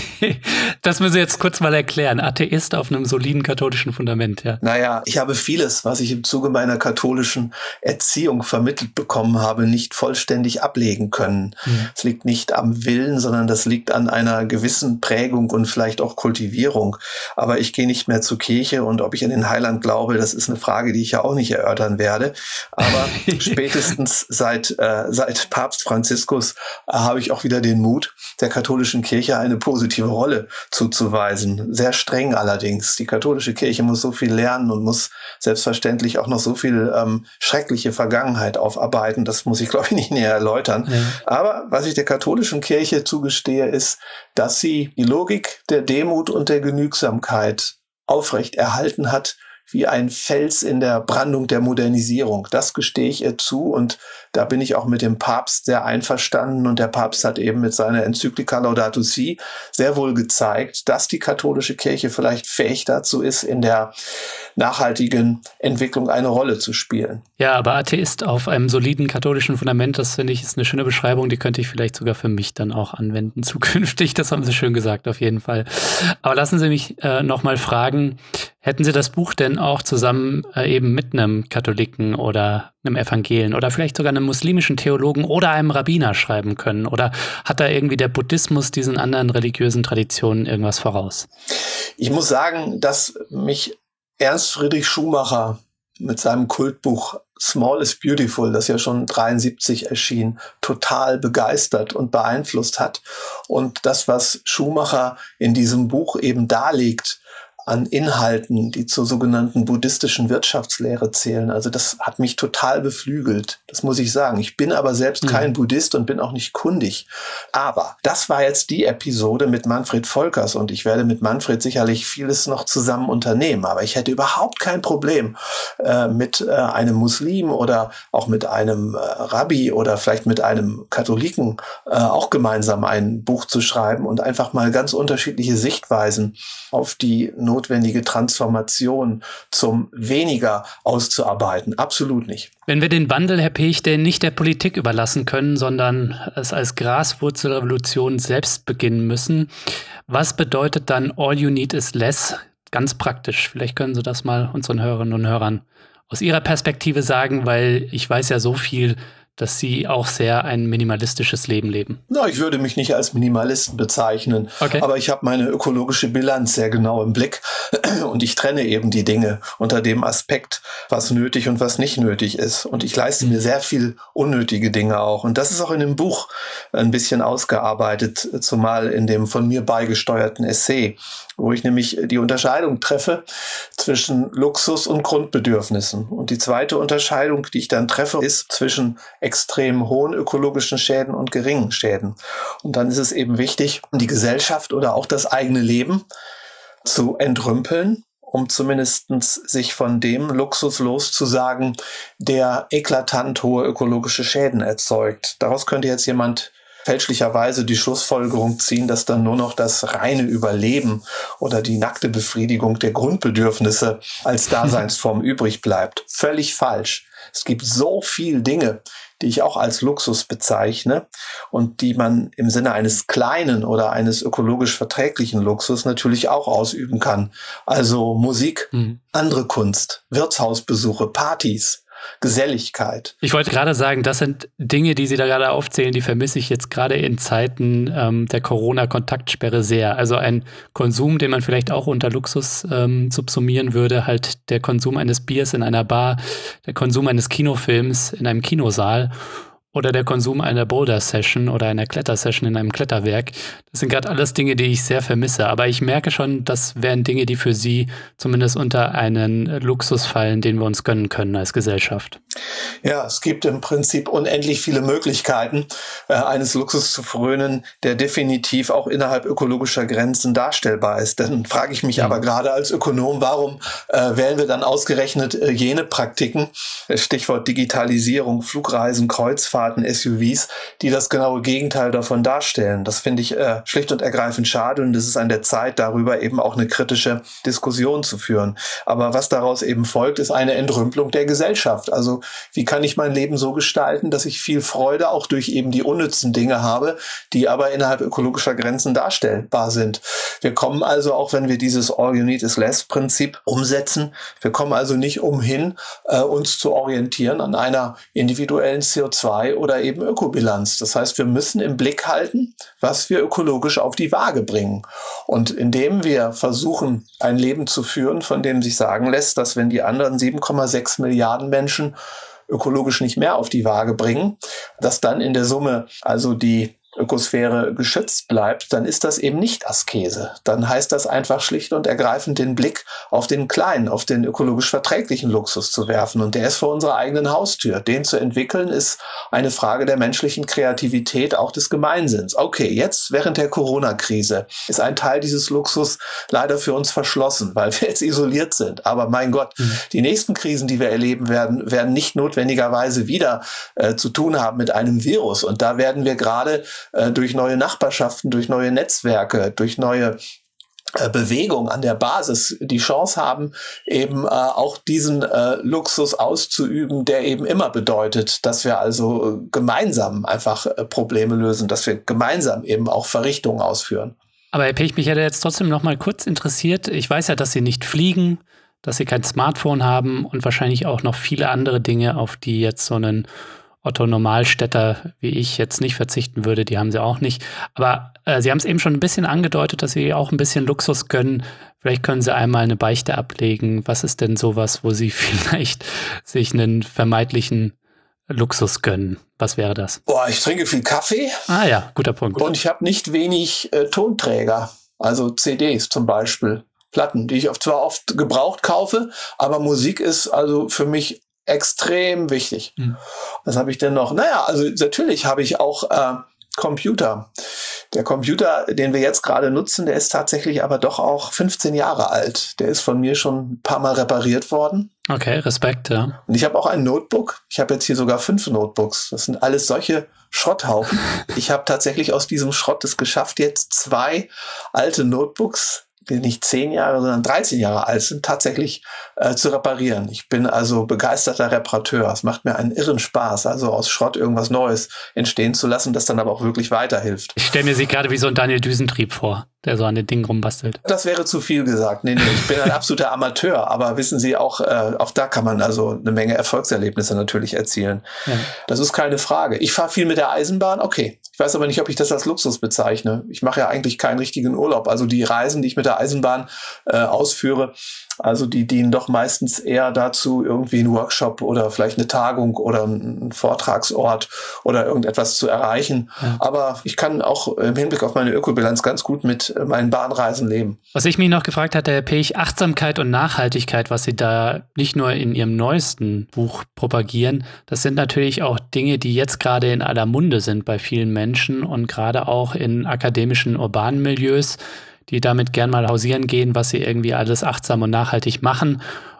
Das müssen Sie jetzt kurz mal erklären. Atheist auf einem soliden katholischen Fundament, ja. Naja, ich habe vieles, was ich im Zuge meiner katholischen Erziehung vermittelt bekommen habe, nicht vollständig ablegen können. Es mhm. liegt nicht am Willen, sondern das liegt an einer gewissen Prägung und vielleicht auch Kultivierung. Aber ich gehe nicht mehr zur Kirche und ob ich an den Heiland glaube, das ist eine Frage, die ich ja auch nicht erörtern werde. Aber spätestens seit, äh, seit Papst Franziskus äh, habe ich auch wieder den Mut, der katholischen Kirche eine positive Rolle zuzuweisen. Sehr streng allerdings. Die katholische Kirche muss so viel lernen und muss selbstverständlich auch noch so viel ähm, schreckliche Vergangenheit aufarbeiten. Das muss ich, glaube ich, nicht näher erläutern. Ja. Aber was ich der katholischen Kirche zugestehe, ist, dass sie die Logik der Demut und der Genügsamkeit aufrecht erhalten hat, wie ein Fels in der Brandung der Modernisierung. Das gestehe ich ihr zu und da bin ich auch mit dem Papst sehr einverstanden und der Papst hat eben mit seiner Enzyklika Laudato Si sehr wohl gezeigt, dass die katholische Kirche vielleicht fähig dazu ist, in der nachhaltigen Entwicklung eine Rolle zu spielen. Ja, aber Atheist auf einem soliden katholischen Fundament, das finde ich ist eine schöne Beschreibung, die könnte ich vielleicht sogar für mich dann auch anwenden zukünftig. Das haben Sie schön gesagt, auf jeden Fall. Aber lassen Sie mich äh, nochmal fragen, Hätten Sie das Buch denn auch zusammen äh, eben mit einem Katholiken oder einem Evangelen oder vielleicht sogar einem muslimischen Theologen oder einem Rabbiner schreiben können? Oder hat da irgendwie der Buddhismus diesen anderen religiösen Traditionen irgendwas voraus? Ich muss sagen, dass mich Ernst Friedrich Schumacher mit seinem Kultbuch Small is Beautiful, das ja schon dreiundsiebzig erschien, total begeistert und beeinflusst hat. Und das, was Schumacher in diesem Buch eben darlegt, an Inhalten, die zur sogenannten buddhistischen Wirtschaftslehre zählen. Also das hat mich total beflügelt. Das muss ich sagen. Ich bin aber selbst kein mhm. Buddhist und bin auch nicht kundig. Aber das war jetzt die Episode mit Manfred Volkers und ich werde mit Manfred sicherlich vieles noch zusammen unternehmen. Aber ich hätte überhaupt kein Problem äh, mit äh, einem Muslim oder auch mit einem äh, Rabbi oder vielleicht mit einem Katholiken äh, auch gemeinsam ein Buch zu schreiben und einfach mal ganz unterschiedliche Sichtweisen auf die notwendige Transformation zum Weniger auszuarbeiten. Absolut nicht. Wenn wir den Wandel, Herr Peechte, nicht der Politik überlassen können, sondern es als Graswurzelrevolution selbst beginnen müssen, was bedeutet dann All You Need Is Less ganz praktisch? Vielleicht können Sie das mal unseren Hörerinnen und Hörern aus Ihrer Perspektive sagen, weil ich weiß ja so viel, dass Sie auch sehr ein minimalistisches Leben leben. Na, ich würde mich nicht als Minimalisten bezeichnen, okay. aber ich habe meine ökologische Bilanz sehr genau im Blick und ich trenne eben die Dinge unter dem Aspekt, was nötig und was nicht nötig ist. Und ich leiste mir sehr viel unnötige Dinge auch. Und das ist auch in dem Buch ein bisschen ausgearbeitet, zumal in dem von mir beigesteuerten Essay, wo ich nämlich die Unterscheidung treffe zwischen Luxus und Grundbedürfnissen. Und die zweite Unterscheidung, die ich dann treffe, ist zwischen extrem hohen ökologischen Schäden und geringen Schäden. Und dann ist es eben wichtig, die Gesellschaft oder auch das eigene Leben zu entrümpeln, um zumindest sich von dem Luxus loszusagen, der eklatant hohe ökologische Schäden erzeugt. Daraus könnte jetzt jemand fälschlicherweise die Schlussfolgerung ziehen, dass dann nur noch das reine Überleben oder die nackte Befriedigung der Grundbedürfnisse als Daseinsform übrig bleibt. Völlig falsch. Es gibt so viel Dinge, die ich auch als Luxus bezeichne und die man im Sinne eines kleinen oder eines ökologisch verträglichen Luxus natürlich auch ausüben kann. Also Musik, mhm. andere Kunst, Wirtshausbesuche, Partys, Geselligkeit. Ich wollte gerade sagen, das sind Dinge, die Sie da gerade aufzählen, die vermisse ich jetzt gerade in Zeiten ähm, der Corona-Kontaktsperre sehr. Also ein Konsum, den man vielleicht auch unter Luxus ähm, subsumieren würde, halt der Konsum eines Biers in einer Bar, der Konsum eines Kinofilms in einem Kinosaal oder der Konsum einer Boulder-Session oder einer Klettersession in einem Kletterwerk. Das sind gerade alles Dinge, die ich sehr vermisse. Aber ich merke schon, das wären Dinge, die für Sie zumindest unter einen Luxus fallen, den wir uns gönnen können als Gesellschaft. Ja, es gibt im Prinzip unendlich viele Möglichkeiten, äh, eines Luxus zu frönen, der definitiv auch innerhalb ökologischer Grenzen darstellbar ist. Dann frage ich mich mhm. aber gerade als Ökonom, warum äh, wählen wir dann ausgerechnet äh, jene Praktiken, Stichwort Digitalisierung, Flugreisen, Kreuzfahrten, S U Vs, die das genaue Gegenteil davon darstellen. Das finde ich äh, schlicht und ergreifend schade und es ist an der Zeit, darüber eben auch eine kritische Diskussion zu führen. Aber was daraus eben folgt, ist eine Entrümpelung der Gesellschaft. Also wie kann ich mein Leben so gestalten, dass ich viel Freude auch durch eben die unnützen Dinge habe, die aber innerhalb ökologischer Grenzen darstellbar sind. Wir kommen also, auch wenn wir dieses All You Need Is Less Prinzip umsetzen, wir kommen also nicht umhin, äh, uns zu orientieren an einer individuellen C O zwei oder eben Ökobilanz. Das heißt, wir müssen im Blick halten, was wir ökologisch auf die Waage bringen. Und indem wir versuchen, ein Leben zu führen, von dem sich sagen lässt, dass wenn die anderen sieben Komma sechs Milliarden Menschen ökologisch nicht mehr auf die Waage bringen, dass dann in der Summe also die Ökosphäre geschützt bleibt, dann ist das eben nicht Askese. Dann heißt das einfach schlicht und ergreifend den Blick auf den kleinen, auf den ökologisch verträglichen Luxus zu werfen. Und der ist vor unserer eigenen Haustür. Den zu entwickeln ist eine Frage der menschlichen Kreativität, auch des Gemeinsinns. Okay, jetzt während der Corona-Krise ist ein Teil dieses Luxus leider für uns verschlossen, weil wir jetzt isoliert sind. Aber mein Gott, mhm. die nächsten Krisen, die wir erleben werden, werden nicht notwendigerweise wieder äh, zu tun haben mit einem Virus. Und da werden wir gerade durch neue Nachbarschaften, durch neue Netzwerke, durch neue äh, Bewegung an der Basis die Chance haben, eben äh, auch diesen äh, Luxus auszuüben, der eben immer bedeutet, dass wir also gemeinsam einfach äh, Probleme lösen, dass wir gemeinsam eben auch Verrichtungen ausführen. Aber Herr Pech, mich hätte jetzt trotzdem noch mal kurz interessiert, ich weiß ja, dass Sie nicht fliegen, dass sie kein Smartphone haben und wahrscheinlich auch noch viele andere Dinge, auf die jetzt so ein Otto-Normalstädter wie ich jetzt nicht verzichten würde, die haben sie auch nicht. Aber äh, Sie haben es eben schon ein bisschen angedeutet, dass Sie auch ein bisschen Luxus gönnen. Vielleicht können Sie einmal eine Beichte ablegen. Was ist denn sowas, wo Sie vielleicht sich einen vermeintlichen Luxus gönnen? Was wäre das? Boah, ich trinke viel Kaffee. Ah ja, guter Punkt. Und ich habe nicht wenig äh, Tonträger, also C Ds zum Beispiel, Platten, die ich zwar oft gebraucht kaufe, aber Musik ist also für mich extrem wichtig. Hm. Was habe ich denn noch? Naja, also natürlich habe ich auch äh, Computer. Der Computer, den wir jetzt gerade nutzen, der ist tatsächlich aber doch auch fünfzehn Jahre alt. Der ist von mir schon ein paar Mal repariert worden. Okay, Respekt, ja. Und ich habe auch ein Notebook. Ich habe jetzt hier sogar fünf Notebooks. Das sind alles solche Schrotthaufen. Ich habe tatsächlich aus diesem Schrott es geschafft, jetzt zwei alte Notebooks, die nicht zehn Jahre, sondern dreizehn Jahre alt sind, tatsächlich äh, zu reparieren. Ich bin also begeisterter Reparateur. Es macht mir einen irren Spaß, also aus Schrott irgendwas Neues entstehen zu lassen, das dann aber auch wirklich weiterhilft. Ich stelle mir Sie gerade wie so ein Daniel Düsentrieb vor, der so an den Dingen rumbastelt. Das wäre zu viel gesagt. Nee, nee, ich bin ein absoluter Amateur, aber wissen Sie, auch, äh, auch da kann man also eine Menge Erfolgserlebnisse natürlich erzielen. Ja. Das ist keine Frage. Ich fahre viel mit der Eisenbahn, okay. Ich weiß aber nicht, ob ich das als Luxus bezeichne. Ich mache ja eigentlich keinen richtigen Urlaub. Also die Reisen, die ich mit der Eisenbahn äh, ausführe, also die dienen doch meistens eher dazu, irgendwie einen Workshop oder vielleicht eine Tagung oder einen Vortragsort oder irgendetwas zu erreichen. Ja. Aber ich kann auch im Hinblick auf meine Ökobilanz ganz gut mit meinen Bahnreisen leben. Was ich mich noch gefragt hatte, Herr Pech, Achtsamkeit und Nachhaltigkeit, was Sie da nicht nur in Ihrem neuesten Buch propagieren, das sind natürlich auch Dinge, die jetzt gerade in aller Munde sind bei vielen Menschen und gerade auch in akademischen, urbanen Milieus, die damit gern mal hausieren gehen, was sie irgendwie alles achtsam und nachhaltig machen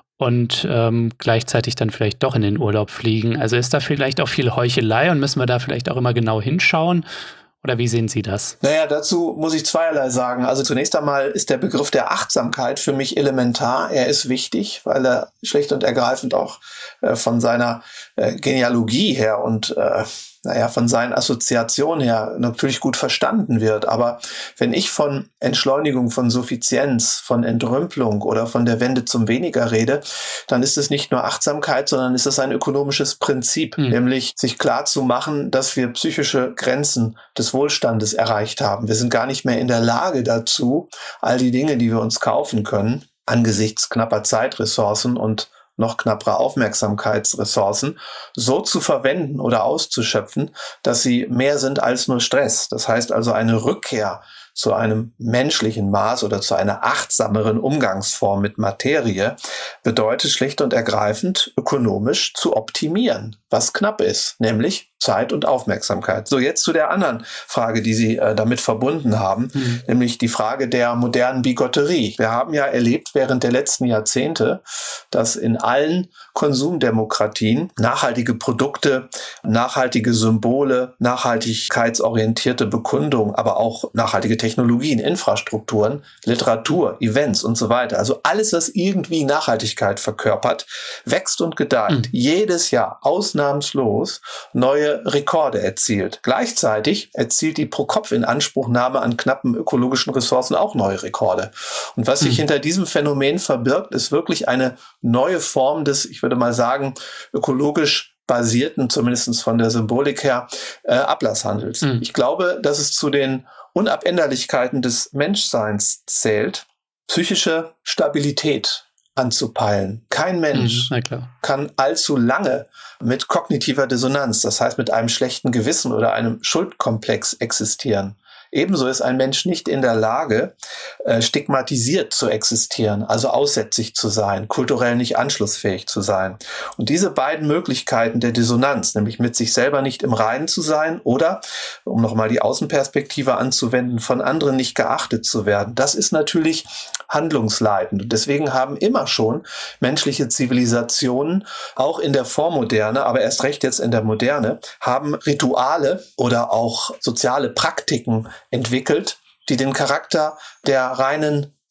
und ähm, gleichzeitig dann vielleicht doch in den Urlaub fliegen. Also ist da vielleicht auch viel Heuchelei und müssen wir da vielleicht auch immer genau hinschauen? Oder wie sehen Sie das? Naja, dazu muss ich zweierlei sagen. Also zunächst einmal ist der Begriff der Achtsamkeit für mich elementar. Er ist wichtig, weil er schlicht und ergreifend auch äh, von seiner äh, Genealogie her und äh, naja, von seinen Assoziationen her natürlich gut verstanden wird. Aber wenn ich von Entschleunigung, von Suffizienz, von Entrümpelung oder von der Wende zum Weniger rede, dann ist es nicht nur Achtsamkeit, sondern ist es ein ökonomisches Prinzip, mhm. nämlich sich klar zu machen, dass wir psychische Grenzen des Wohlstandes erreicht haben. Wir sind gar nicht mehr in der Lage dazu, all die Dinge, die wir uns kaufen können, angesichts knapper Zeitressourcen und noch knappere Aufmerksamkeitsressourcen, so zu verwenden oder auszuschöpfen, dass sie mehr sind als nur Stress. Das heißt also eine Rückkehr zu einem menschlichen Maß oder zu einer achtsameren Umgangsform mit Materie bedeutet schlicht und ergreifend ökonomisch zu optimieren, was knapp ist, nämlich Zeit und Aufmerksamkeit. So, jetzt zu der anderen Frage, die Sie äh, damit verbunden haben, mhm. nämlich die Frage der modernen Bigotterie. Wir haben ja erlebt während der letzten Jahrzehnte, dass in allen Konsumdemokratien nachhaltige Produkte, nachhaltige Symbole, nachhaltigkeitsorientierte Bekundung, aber auch nachhaltige Technologien, Infrastrukturen, Literatur, Events und so weiter, also alles, was irgendwie Nachhaltigkeit verkörpert, wächst und gedeiht. Mhm. Jedes Jahr ausnahmslos neue Rekorde erzielt. Gleichzeitig erzielt die Pro-Kopf-Inanspruchnahme an knappen ökologischen Ressourcen auch neue Rekorde. Und was sich mhm. hinter diesem Phänomen verbirgt, ist wirklich eine neue Form des, ich würde mal sagen, ökologisch basierten, zumindest von der Symbolik her, äh, Ablasshandels. Mhm. Ich glaube, dass es zu den Unabänderlichkeiten des Menschseins zählt, psychische Stabilität anzupeilen. Kein Mensch mhm, kann allzu lange mit kognitiver Dissonanz, das heißt mit einem schlechten Gewissen oder einem Schuldkomplex existieren. Ebenso ist ein Mensch nicht in der Lage, äh, stigmatisiert zu existieren, also aussätzig zu sein, kulturell nicht anschlussfähig zu sein. Und diese beiden Möglichkeiten der Dissonanz, nämlich mit sich selber nicht im Reinen zu sein oder, um nochmal die Außenperspektive anzuwenden, von anderen nicht geachtet zu werden, das ist natürlich handlungsleitend. Und deswegen haben immer schon menschliche Zivilisationen, auch in der Vormoderne, aber erst recht jetzt in der Moderne, haben Rituale oder auch soziale Praktiken entwickelt, die den Charakter der reinen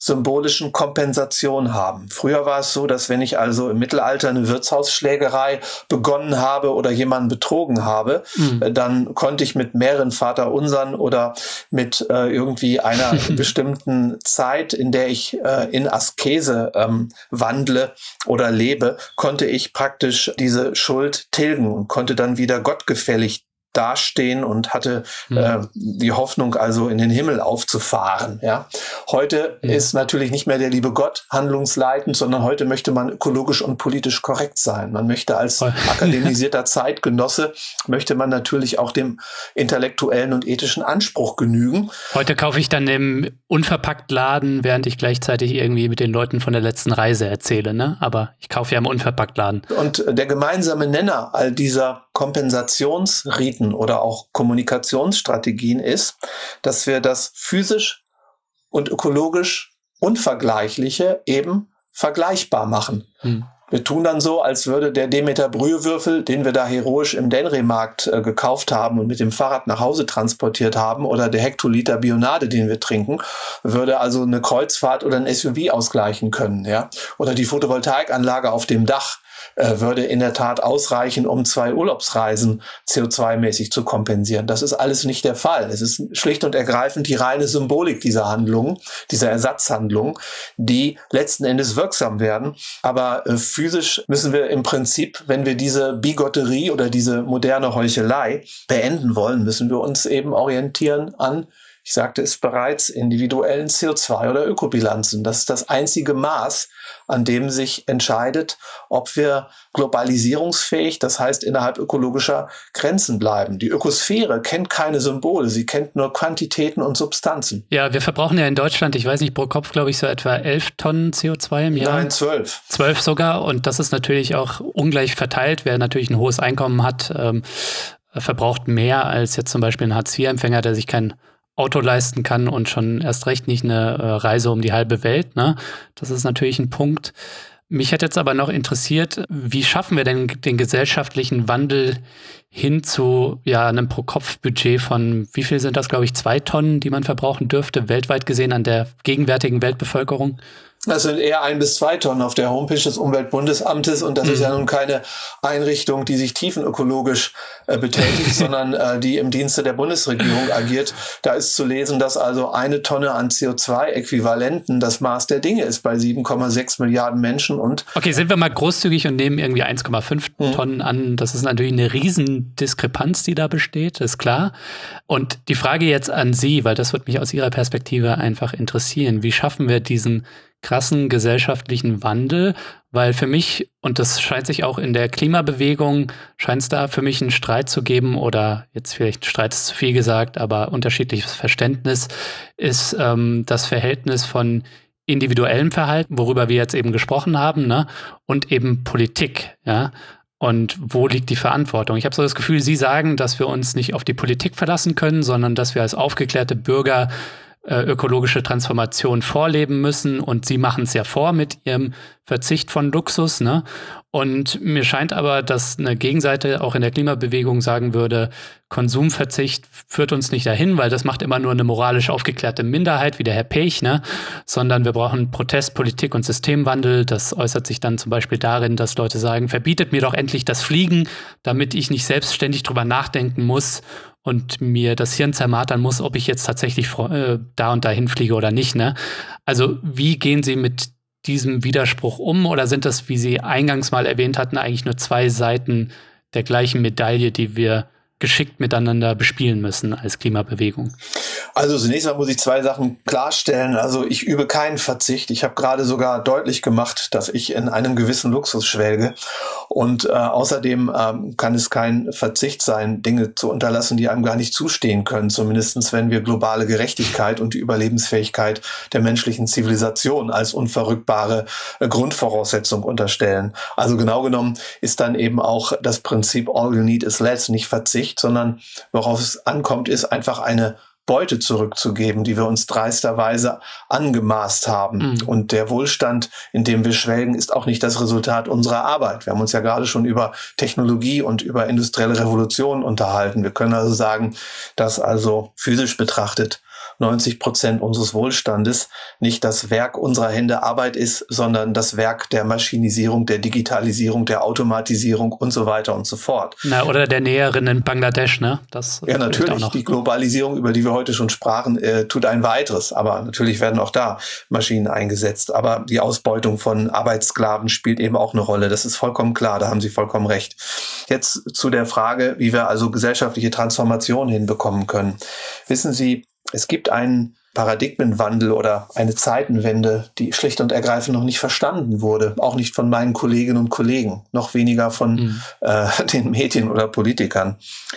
symbolischen Kompensation haben. Früher war es so, dass wenn ich also im Mittelalter eine Wirtshausschlägerei begonnen habe oder jemanden betrogen habe, mhm. dann konnte ich mit mehreren Vaterunsern oder mit äh, irgendwie einer bestimmten Zeit, in der ich äh, in Askese ähm, wandle oder lebe, konnte ich praktisch diese Schuld tilgen und konnte dann wieder gottgefällig dastehen und hatte mhm. äh, die Hoffnung, also in den Himmel aufzufahren. Ja. Heute mhm. ist natürlich nicht mehr der liebe Gott handlungsleitend, sondern heute möchte man ökologisch und politisch korrekt sein. Man möchte als akademisierter Zeitgenosse, möchte man natürlich auch dem intellektuellen und ethischen Anspruch genügen. Heute kaufe ich dann im Unverpacktladen, während ich gleichzeitig irgendwie mit den Leuten von der letzten Reise erzähle, ne? Aber ich kaufe ja im Unverpacktladen. Und der gemeinsame Nenner all dieser Kompensationsriten oder auch Kommunikationsstrategien ist, dass wir das physisch und ökologisch Unvergleichliche eben vergleichbar machen. Hm. Wir tun dann so, als würde der Demeter-Brühwürfel, den wir da heroisch im Denry-Markt äh, gekauft haben und mit dem Fahrrad nach Hause transportiert haben, oder der Hektoliter Bionade, den wir trinken, würde also eine Kreuzfahrt oder ein S U V ausgleichen können, ja? Oder die Photovoltaikanlage auf dem Dach äh, würde in der Tat ausreichen, um zwei Urlaubsreisen C O zwei mäßig zu kompensieren. Das ist alles nicht der Fall. Es ist schlicht und ergreifend die reine Symbolik dieser Handlungen, dieser Ersatzhandlungen, die letzten Endes wirksam werden. Aber äh, physisch müssen wir im Prinzip, wenn wir diese Bigotterie oder diese moderne Heuchelei beenden wollen, müssen wir uns eben orientieren an, ich sagte es bereits, individuellen C O zwei oder Ökobilanzen. Das ist das einzige Maß, an dem sich entscheidet, ob wir globalisierungsfähig, das heißt innerhalb ökologischer Grenzen bleiben. Die Ökosphäre kennt keine Symbole, sie kennt nur Quantitäten und Substanzen. Ja, wir verbrauchen ja in Deutschland, ich weiß nicht, pro Kopf, glaube ich, so etwa elf Tonnen C O zwei im Jahr. Nein, zwölf. Zwölf sogar, und das ist natürlich auch ungleich verteilt. Wer natürlich ein hohes Einkommen hat, ähm, verbraucht mehr als jetzt zum Beispiel ein Hartz vier Empfänger, der sich kein Auto leisten kann und schon erst recht nicht eine äh, Reise um die halbe Welt, ne? Das ist natürlich ein Punkt. Mich hätte jetzt aber noch interessiert, wie schaffen wir denn den gesellschaftlichen Wandel hin zu ja einem Pro-Kopf-Budget von, wie viel sind das, glaube ich, zwei Tonnen, die man verbrauchen dürfte, weltweit gesehen an der gegenwärtigen Weltbevölkerung? Das sind eher ein bis zwei Tonnen auf der Homepage des Umweltbundesamtes, und das mhm. ist ja nun keine Einrichtung, die sich tiefenökologisch äh, betätigt, sondern äh, die im Dienste der Bundesregierung agiert. Da ist zu lesen, dass also eine Tonne an C O zwei Äquivalenten das Maß der Dinge ist bei sieben Komma sechs Milliarden Menschen. Und okay, sind wir mal großzügig und nehmen irgendwie eins Komma fünf mhm. Tonnen an. Das ist natürlich eine Riesendiskrepanz, die da besteht, ist klar. Und die Frage jetzt an Sie, weil das wird mich aus Ihrer Perspektive einfach interessieren. Wie schaffen wir diesen krassen gesellschaftlichen Wandel? Weil für mich, und das scheint sich auch in der Klimabewegung, scheint es da für mich einen Streit zu geben, oder jetzt vielleicht Streit ist zu viel gesagt, aber unterschiedliches Verständnis ist ähm, das Verhältnis von individuellem Verhalten, worüber wir jetzt eben gesprochen haben, ne, und eben Politik, ja. Und wo liegt die Verantwortung? Ich habe so das Gefühl, Sie sagen, dass wir uns nicht auf die Politik verlassen können, sondern dass wir als aufgeklärte Bürger ökologische Transformation vorleben müssen, und sie machen es ja vor mit ihrem Verzicht von Luxus, ne? Und mir scheint aber, dass eine Gegenseite auch in der Klimabewegung sagen würde, Konsumverzicht führt uns nicht dahin, weil das macht immer nur eine moralisch aufgeklärte Minderheit, wie der Herr Pech, ne? Sondern wir brauchen Protest, Politik und Systemwandel. Das äußert sich dann zum Beispiel darin, dass Leute sagen, verbietet mir doch endlich das Fliegen, damit ich nicht selbstständig drüber nachdenken muss und mir das Hirn zermartern muss, ob ich jetzt tatsächlich äh, da und dahin fliege oder nicht, ne? Also wie gehen Sie mit diesem Widerspruch um, oder sind das, wie Sie eingangs mal erwähnt hatten, eigentlich nur zwei Seiten der gleichen Medaille, die wir geschickt miteinander bespielen müssen als Klimabewegung? Also zunächst mal muss ich zwei Sachen klarstellen. Also ich übe keinen Verzicht. Ich habe gerade sogar deutlich gemacht, dass ich in einem gewissen Luxus schwelge. Und äh, außerdem ähm, kann es kein Verzicht sein, Dinge zu unterlassen, die einem gar nicht zustehen können. Zumindest wenn wir globale Gerechtigkeit und die Überlebensfähigkeit der menschlichen Zivilisation als unverrückbare äh, Grundvoraussetzung unterstellen. Also genau genommen ist dann eben auch das Prinzip All you need is less nicht Verzicht, sondern worauf es ankommt, ist einfach eine Beute zurückzugeben, die wir uns dreisterweise angemaßt haben. Mhm. Und der Wohlstand, in dem wir schwelgen, ist auch nicht das Resultat unserer Arbeit. Wir haben uns ja gerade schon über Technologie und über industrielle Revolution unterhalten. Wir können also sagen, dass also physisch betrachtet neunzig Prozent unseres Wohlstandes nicht das Werk unserer Hände Arbeit ist, sondern das Werk der Maschinisierung, der Digitalisierung, der Automatisierung und so weiter und so fort. Na, oder der Näherin in Bangladesch, ne? Das ja, natürlich. Noch. Die Globalisierung, über die wir heute schon sprachen, äh, tut ein weiteres. Aber natürlich werden auch da Maschinen eingesetzt. Aber die Ausbeutung von Arbeitssklaven spielt eben auch eine Rolle. Das ist vollkommen klar. Da haben Sie vollkommen recht. Jetzt zu der Frage, wie wir also gesellschaftliche Transformation hinbekommen können. Wissen Sie, es gibt einen Paradigmenwandel oder eine Zeitenwende, die schlicht und ergreifend noch nicht verstanden wurde. Auch nicht von meinen Kolleginnen und Kollegen, noch weniger von mhm. äh, den Medien oder Politikern.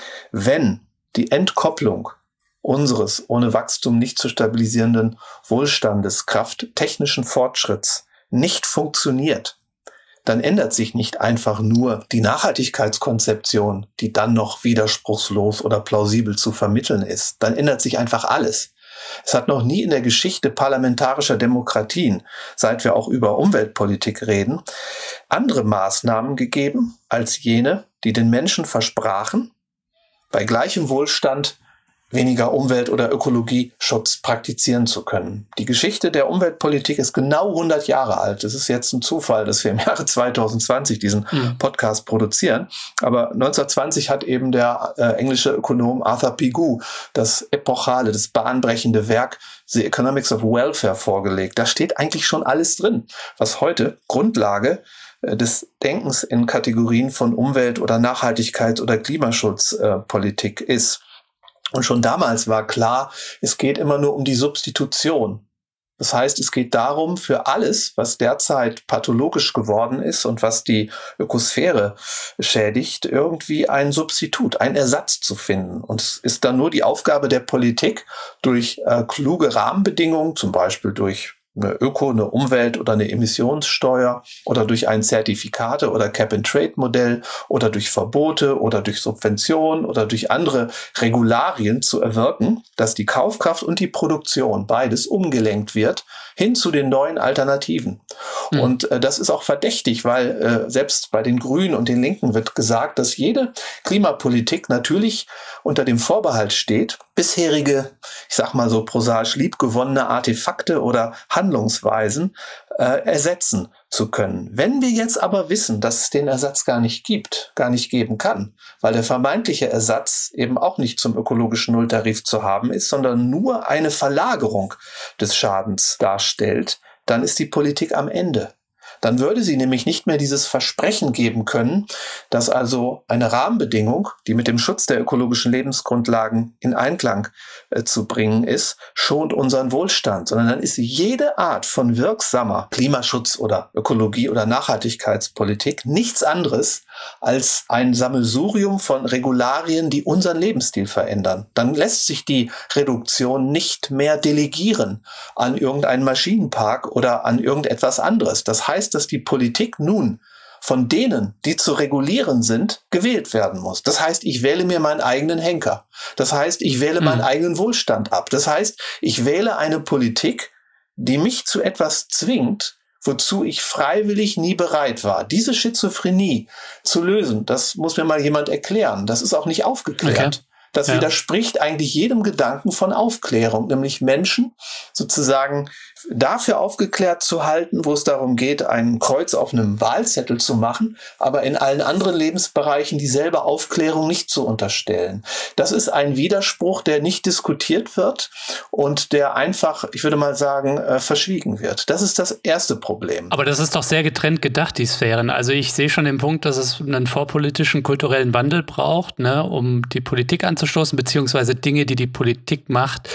Wenn die Entkopplung unseres ohne Wachstum nicht zu stabilisierenden Wohlstandes, Kraft technischen Fortschritts nicht funktioniert, dann ändert sich nicht einfach nur die Nachhaltigkeitskonzeption, die dann noch widerspruchslos oder plausibel zu vermitteln ist. Dann ändert sich einfach alles. Es hat noch nie in der Geschichte parlamentarischer Demokratien, seit wir auch über Umweltpolitik reden, andere Maßnahmen gegeben als jene, die den Menschen versprachen, bei gleichem Wohlstand weniger Umwelt- oder Ökologieschutz praktizieren zu können. Die Geschichte der Umweltpolitik ist genau hundert Jahre alt. Es ist jetzt ein Zufall, dass wir im Jahre zwanzig zwanzig diesen mhm. Podcast produzieren. Aber neunzehnhundertzwanzig hat eben der äh, englische Ökonom Arthur Pigou das epochale, das bahnbrechende Werk The Economics of Welfare vorgelegt. Da steht eigentlich schon alles drin, was heute Grundlage äh, des Denkens in Kategorien von Umwelt- oder Nachhaltigkeits- oder Klimaschutzpolitik äh, ist. Und schon damals war klar, es geht immer nur um die Substitution. Das heißt, es geht darum, für alles, was derzeit pathologisch geworden ist und was die Ökosphäre schädigt, irgendwie ein Substitut, einen Ersatz zu finden. Und es ist dann nur die Aufgabe der Politik, durch äh, kluge Rahmenbedingungen, zum Beispiel durch eine Öko-, eine Umwelt- oder eine Emissionssteuer oder durch ein Zertifikate- oder Cap-and-Trade-Modell oder durch Verbote oder durch Subventionen oder durch andere Regularien zu erwirken, dass die Kaufkraft und die Produktion beides umgelenkt wird hin zu den neuen Alternativen. Mhm. Und äh, das ist auch verdächtig, weil äh, selbst bei den Grünen und den Linken wird gesagt, dass jede Klimapolitik natürlich unter dem Vorbehalt steht, bisherige, ich sag mal so prosaisch liebgewonnene Artefakte oder Handlungsweisen äh, ersetzen zu können. Wenn wir jetzt aber wissen, dass es den Ersatz gar nicht gibt, gar nicht geben kann, weil der vermeintliche Ersatz eben auch nicht zum ökologischen Nulltarif zu haben ist, sondern nur eine Verlagerung des Schadens darstellt, dann ist die Politik am Ende. Dann würde sie nämlich nicht mehr dieses Versprechen geben können, dass also eine Rahmenbedingung, die mit dem Schutz der ökologischen Lebensgrundlagen in Einklang äh, zu bringen ist, schont unseren Wohlstand, sondern dann ist jede Art von wirksamer Klimaschutz oder Ökologie oder Nachhaltigkeitspolitik nichts anderes als ein Sammelsurium von Regularien, die unseren Lebensstil verändern. Dann lässt sich die Reduktion nicht mehr delegieren an irgendeinen Maschinenpark oder an irgendetwas anderes. Das heißt, dass die Politik nun von denen, die zu regulieren sind, gewählt werden muss. Das heißt, ich wähle mir meinen eigenen Henker. Das heißt, ich wähle mhm. meinen eigenen Wohlstand ab. Das heißt, ich wähle eine Politik, die mich zu etwas zwingt, wozu ich freiwillig nie bereit war. Diese Schizophrenie zu lösen, das muss mir mal jemand erklären. Das ist auch nicht aufgeklärt. Okay. Das ja. widerspricht eigentlich jedem Gedanken von Aufklärung, nämlich Menschen sozusagen dafür aufgeklärt zu halten, wo es darum geht, ein Kreuz auf einem Wahlzettel zu machen, aber in allen anderen Lebensbereichen dieselbe Aufklärung nicht zu unterstellen. Das ist ein Widerspruch, der nicht diskutiert wird und der einfach, ich würde mal sagen, äh, verschwiegen wird. Das ist das erste Problem. Aber das ist doch sehr getrennt gedacht, die Sphären. Also ich sehe schon den Punkt, dass es einen vorpolitischen kulturellen Wandel braucht, ne, um die Politik anzustoßen, beziehungsweise Dinge, die die Politik macht,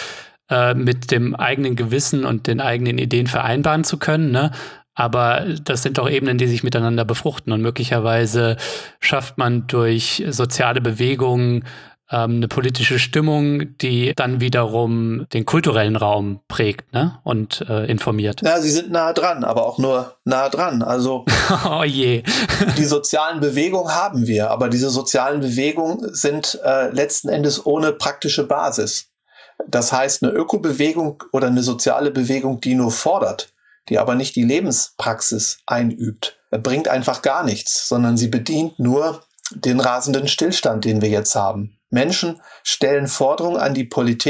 mit dem eigenen Gewissen und den eigenen Ideen vereinbaren zu können, ne? Aber das sind doch Ebenen, die sich miteinander befruchten und möglicherweise schafft man durch soziale Bewegungen ähm, eine politische Stimmung, die dann wiederum den kulturellen Raum prägt, ne? Und äh, informiert. Ja, sie sind nah dran, aber auch nur nah dran. Also oh je. Die sozialen Bewegungen haben wir, aber diese sozialen Bewegungen sind äh, letzten Endes ohne praktische Basis. Das heißt, eine Ökobewegung oder eine soziale Bewegung, die nur fordert, die aber nicht die Lebenspraxis einübt, bringt einfach gar nichts, sondern sie bedient nur den rasenden Stillstand, den wir jetzt haben. Menschen stellen Forderungen an die Politik,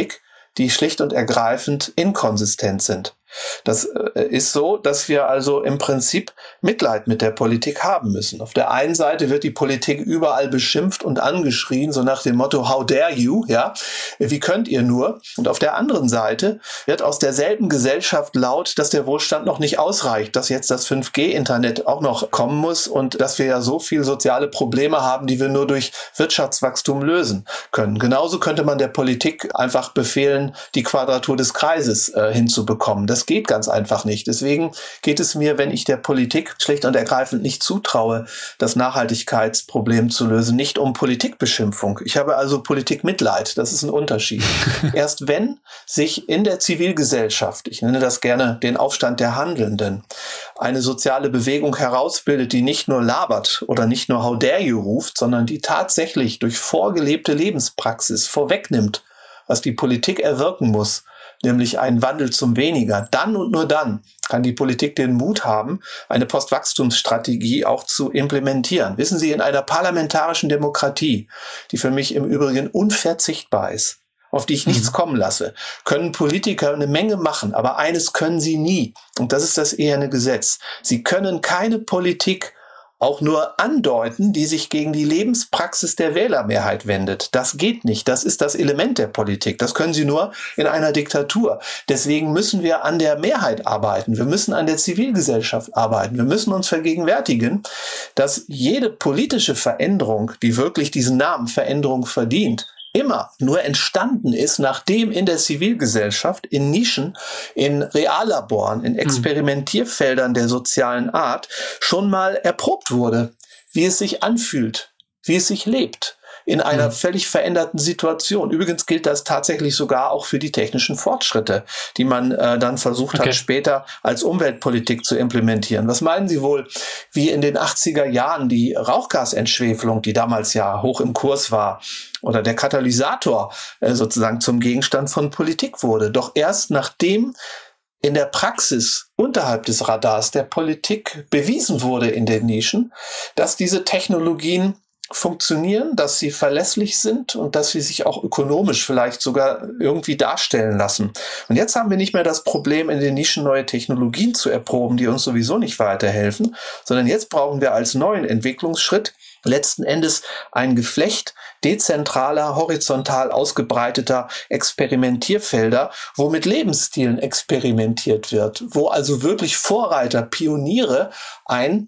die schlicht und ergreifend inkonsistent sind. Das ist so, dass wir also im Prinzip Mitleid mit der Politik haben müssen. Auf der einen Seite wird die Politik überall beschimpft und angeschrien, so nach dem Motto, how dare you, ja, wie könnt ihr nur? Und auf der anderen Seite wird aus derselben Gesellschaft laut, dass der Wohlstand noch nicht ausreicht, dass jetzt das fünf G Internet auch noch kommen muss und dass wir ja so viel soziale Probleme haben, die wir nur durch Wirtschaftswachstum lösen können. Genauso könnte man der Politik einfach befehlen, die Quadratur des Kreises äh, hinzubekommen. Das Das geht ganz einfach nicht. Deswegen geht es mir, wenn ich der Politik schlicht und ergreifend nicht zutraue, das Nachhaltigkeitsproblem zu lösen, nicht um Politikbeschimpfung. Ich habe also Politikmitleid. Das ist ein Unterschied. Erst wenn sich in der Zivilgesellschaft, ich nenne das gerne den Aufstand der Handelnden, eine soziale Bewegung herausbildet, die nicht nur labert oder nicht nur how dare you ruft, sondern die tatsächlich durch vorgelebte Lebenspraxis vorwegnimmt, was die Politik erwirken muss, nämlich einen Wandel zum Weniger. Dann und nur dann kann die Politik den Mut haben, eine Postwachstumsstrategie auch zu implementieren. Wissen Sie, in einer parlamentarischen Demokratie, die für mich im Übrigen unverzichtbar ist, auf die ich nichts mhm. kommen lasse, können Politiker eine Menge machen, aber eines können sie nie. Und das ist das eherne Gesetz. Sie können keine Politik auch nur andeuten, die sich gegen die Lebenspraxis der Wählermehrheit wendet. Das geht nicht. Das ist das Element der Politik. Das können Sie nur in einer Diktatur. Deswegen müssen wir an der Mehrheit arbeiten. Wir müssen an der Zivilgesellschaft arbeiten. Wir müssen uns vergegenwärtigen, dass jede politische Veränderung, die wirklich diesen Namen Veränderung verdient, immer nur entstanden ist, nachdem in der Zivilgesellschaft, in Nischen, in Reallaboren, in Experimentierfeldern der sozialen Art schon mal erprobt wurde, wie es sich anfühlt, wie es sich lebt in einer mhm. völlig veränderten Situation. Übrigens gilt das tatsächlich sogar auch für die technischen Fortschritte, die man äh, dann versucht okay. hat, später als Umweltpolitik zu implementieren. Was meinen Sie wohl, wie in den achtziger Jahren die Rauchgasentschwefelung, die damals ja hoch im Kurs war, oder der Katalysator äh, sozusagen zum Gegenstand von Politik wurde? Doch erst nachdem in der Praxis unterhalb des Radars der Politik bewiesen wurde in den Nischen, dass diese Technologien funktionieren, dass sie verlässlich sind und dass sie sich auch ökonomisch vielleicht sogar irgendwie darstellen lassen. Und jetzt haben wir nicht mehr das Problem, in den Nischen neue Technologien zu erproben, die uns sowieso nicht weiterhelfen, sondern jetzt brauchen wir als neuen Entwicklungsschritt letzten Endes ein Geflecht dezentraler, horizontal ausgebreiteter Experimentierfelder, wo mit Lebensstilen experimentiert wird, wo also wirklich Vorreiter, Pioniere ein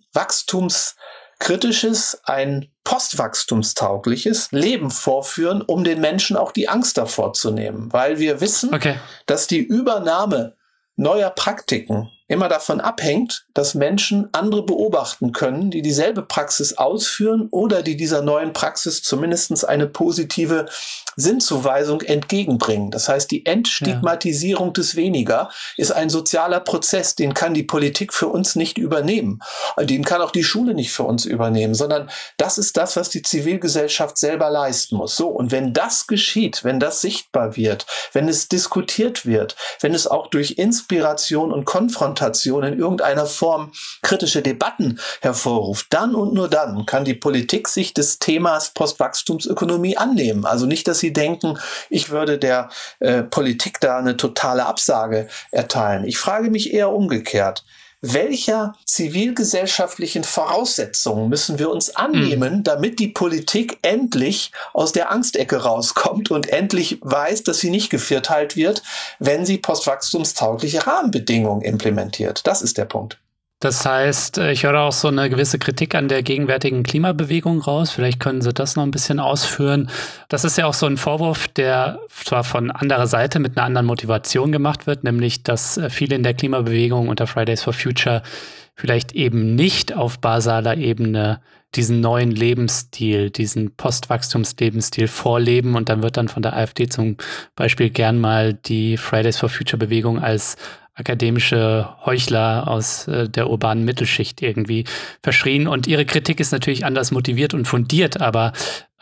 wachstumskritisches, ein postwachstumstaugliches Leben vorführen, um den Menschen auch die Angst davor zu nehmen. Weil wir wissen, okay. dass die Übernahme neuer Praktiken immer davon abhängt, dass Menschen andere beobachten können, die dieselbe Praxis ausführen oder die dieser neuen Praxis zumindest eine positive Sinnzuweisung entgegenbringen. Das heißt, die Entstigmatisierung ja. des Weniger ist ein sozialer Prozess, den kann die Politik für uns nicht übernehmen. Den kann auch die Schule nicht für uns übernehmen, sondern das ist das, was die Zivilgesellschaft selber leisten muss. So, und wenn das geschieht, wenn das sichtbar wird, wenn es diskutiert wird, wenn es auch durch Inspiration und Konfrontation in irgendeiner Form kritische Debatten hervorruft, dann und nur dann kann die Politik sich des Themas Postwachstumsökonomie annehmen. Also nicht, dass Sie denken, ich würde der äh, Politik da eine totale Absage erteilen. Ich frage mich eher umgekehrt. Welcher zivilgesellschaftlichen Voraussetzungen müssen wir uns annehmen, mhm. damit die Politik endlich aus der Angstecke rauskommt und endlich weiß, dass sie nicht gevierteilt wird, wenn sie postwachstumstaugliche Rahmenbedingungen implementiert? Das ist der Punkt. Das heißt, ich höre auch so eine gewisse Kritik an der gegenwärtigen Klimabewegung raus. Vielleicht können Sie das noch ein bisschen ausführen. Das ist ja auch so ein Vorwurf, der zwar von anderer Seite mit einer anderen Motivation gemacht wird, nämlich, dass viele in der Klimabewegung unter Fridays for Future vielleicht eben nicht auf basaler Ebene diesen neuen Lebensstil, diesen Postwachstumslebensstil vorleben. Und dann wird dann von der AfD zum Beispiel gern mal die Fridays for Future Bewegung als akademische Heuchler aus äh, der urbanen Mittelschicht irgendwie verschrien. Und ihre Kritik ist natürlich anders motiviert und fundiert, aber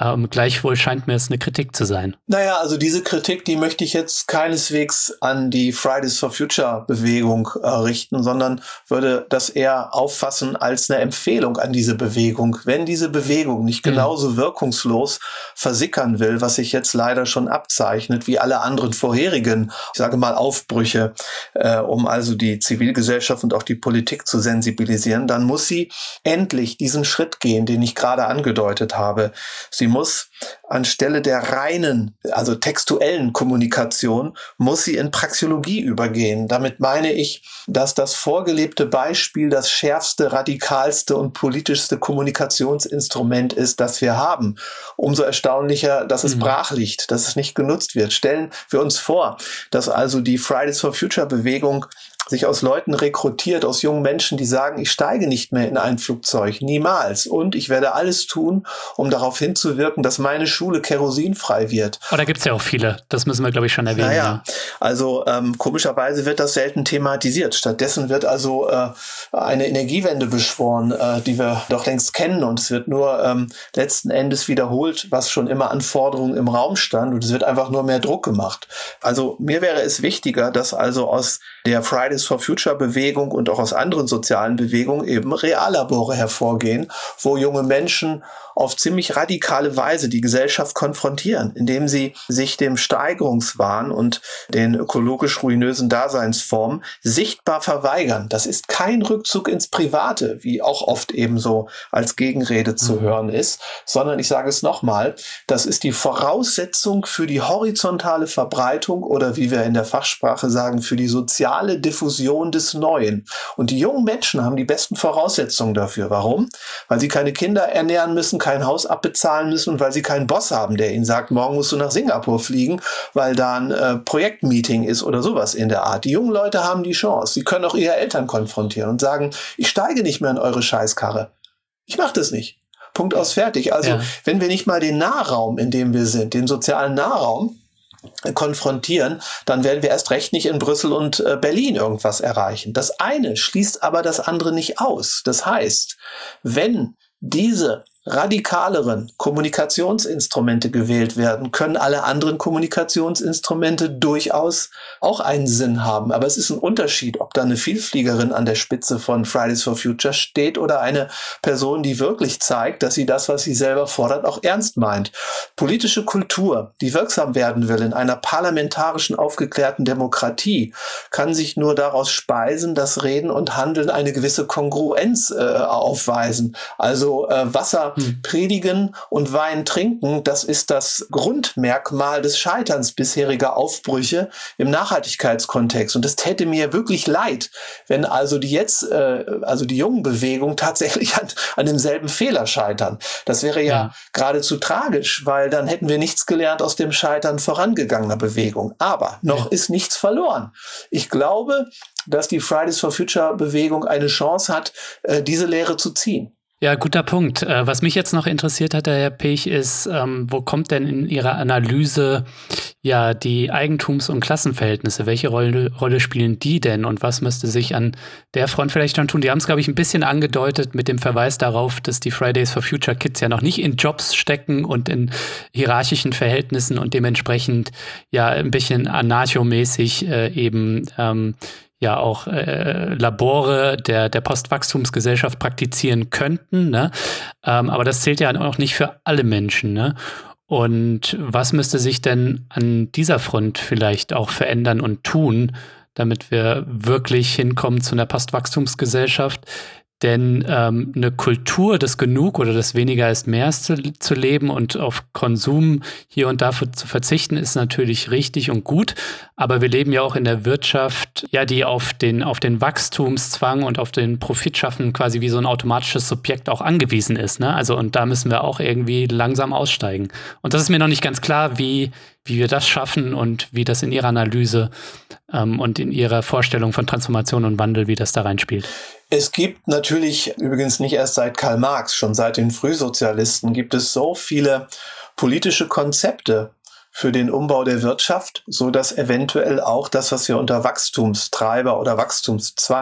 Ähm, gleichwohl scheint mir es eine Kritik zu sein. Naja, also diese Kritik, die möchte ich jetzt keineswegs an die Fridays for Future Bewegung äh, richten, sondern würde das eher auffassen als eine Empfehlung an diese Bewegung. Wenn diese Bewegung nicht genauso mhm. wirkungslos versickern will, was sich jetzt leider schon abzeichnet, wie alle anderen vorherigen, ich sage mal Aufbrüche, äh, um also die Zivilgesellschaft und auch die Politik zu sensibilisieren, dann muss sie endlich diesen Schritt gehen, den ich gerade angedeutet habe. Sie muss anstelle der reinen, also textuellen Kommunikation, muss sie in Praxeologie übergehen. Damit meine ich, dass das vorgelebte Beispiel das schärfste, radikalste und politischste Kommunikationsinstrument ist, das wir haben. Umso erstaunlicher, dass es mhm. brach liegt, dass es nicht genutzt wird. Stellen wir uns vor, dass also die Fridays for Future Bewegung sich aus Leuten rekrutiert, aus jungen Menschen, die sagen, ich steige nicht mehr in ein Flugzeug, niemals. Und ich werde alles tun, um darauf hinzuwirken, dass meine Schule kerosinfrei wird. Oh, da gibt's ja auch viele. Das müssen wir, glaube ich, schon erwähnen. Naja, ja. also ähm, komischerweise wird das selten thematisiert. Stattdessen wird also äh, eine Energiewende beschworen, äh, die wir doch längst kennen. Und es wird nur ähm, letzten Endes wiederholt, was schon immer an Forderungen im Raum stand. Und es wird einfach nur mehr Druck gemacht. Also mir wäre es wichtiger, dass also aus der Fridays for Future Bewegung und auch aus anderen sozialen Bewegungen eben Reallabore hervorgehen, wo junge Menschen auf ziemlich radikale Weise die Gesellschaft konfrontieren, indem sie sich dem Steigerungswahn und den ökologisch ruinösen Daseinsformen sichtbar verweigern. Das ist kein Rückzug ins Private, wie auch oft eben so als Gegenrede zu hören ist, sondern ich sage es nochmal, das ist die Voraussetzung für die horizontale Verbreitung oder wie wir in der Fachsprache sagen, für die soziale Diffusion des Neuen. Und die jungen Menschen haben die besten Voraussetzungen dafür. Warum? Weil sie keine Kinder ernähren müssen, kein Haus abbezahlen müssen und weil sie keinen Boss haben, der ihnen sagt, morgen musst du nach Singapur fliegen, weil da ein äh, Projektmeeting ist oder sowas in der Art. Die jungen Leute haben die Chance. Sie können auch ihre Eltern konfrontieren und sagen, ich steige nicht mehr in eure Scheißkarre. Ich mache das nicht. Punkt aus, fertig. Also ja. Wenn wir nicht mal den Nahraum, in dem wir sind, den sozialen Nahraum, konfrontieren, dann werden wir erst recht nicht in Brüssel und äh, Berlin irgendwas erreichen. Das eine schließt aber das andere nicht aus. Das heißt, wenn diese radikaleren Kommunikationsinstrumente gewählt werden, können alle anderen Kommunikationsinstrumente durchaus auch einen Sinn haben. Aber es ist ein Unterschied, ob da eine Vielfliegerin an der Spitze von Fridays for Future steht oder eine Person, die wirklich zeigt, dass sie das, was sie selber fordert, auch ernst meint. Politische Kultur, die wirksam werden will in einer parlamentarischen, aufgeklärten Demokratie, kann sich nur daraus speisen, dass Reden und Handeln eine gewisse Kongruenz äh, aufweisen. Also äh, Wasser predigen und Wein trinken, das ist das Grundmerkmal des Scheiterns bisheriger Aufbrüche im Nachhaltigkeitskontext. Und es täte mir wirklich leid, wenn also die jetzt, äh, also die jungen Bewegungen tatsächlich an, an demselben Fehler scheitern. Das wäre ja, ja geradezu tragisch, weil dann hätten wir nichts gelernt aus dem Scheitern vorangegangener Bewegung. Aber noch ja. ist nichts verloren. Ich glaube, dass die Fridays for Future Bewegung eine Chance hat, äh, diese Lehre zu ziehen. Ja, guter Punkt. Was mich jetzt noch interessiert hat, Herr Pech, ist, ähm, wo kommt denn in Ihrer Analyse ja die Eigentums- und Klassenverhältnisse? Welche Rolle, Rolle spielen die denn und was müsste sich an der Front vielleicht schon tun? Die haben es, glaube ich, ein bisschen angedeutet mit dem Verweis darauf, dass die Fridays for Future Kids ja noch nicht in Jobs stecken und in hierarchischen Verhältnissen und dementsprechend ja ein bisschen anarchomäßig äh, eben ähm, ja auch äh, Labore der der Postwachstumsgesellschaft praktizieren könnten, ne? Ähm, aber das zählt ja auch nicht für alle Menschen, ne? Und was müsste sich denn an dieser Front vielleicht auch verändern und tun, damit wir wirklich hinkommen zu einer Postwachstumsgesellschaft? Denn ähm, eine Kultur des Genug oder des Weniger ist mehr zu, zu leben und auf Konsum hier und da zu verzichten, ist natürlich richtig und gut. Aber wir leben ja auch in der Wirtschaft, ja, die auf den, auf den Wachstumszwang und auf den Profitschaffen quasi wie so ein automatisches Subjekt auch angewiesen ist, ne? Also, und da müssen wir auch irgendwie langsam aussteigen. Und das ist mir noch nicht ganz klar, wie, wie wir das schaffen und wie das in Ihrer Analyse ähm, und in Ihrer Vorstellung von Transformation und Wandel, wie das da reinspielt. Es gibt natürlich, übrigens nicht erst seit Karl Marx, schon seit den Frühsozialisten gibt es so viele politische Konzepte für den Umbau der Wirtschaft, so dass eventuell auch das, was wir unter Wachstumstreiber oder Wachstumszwang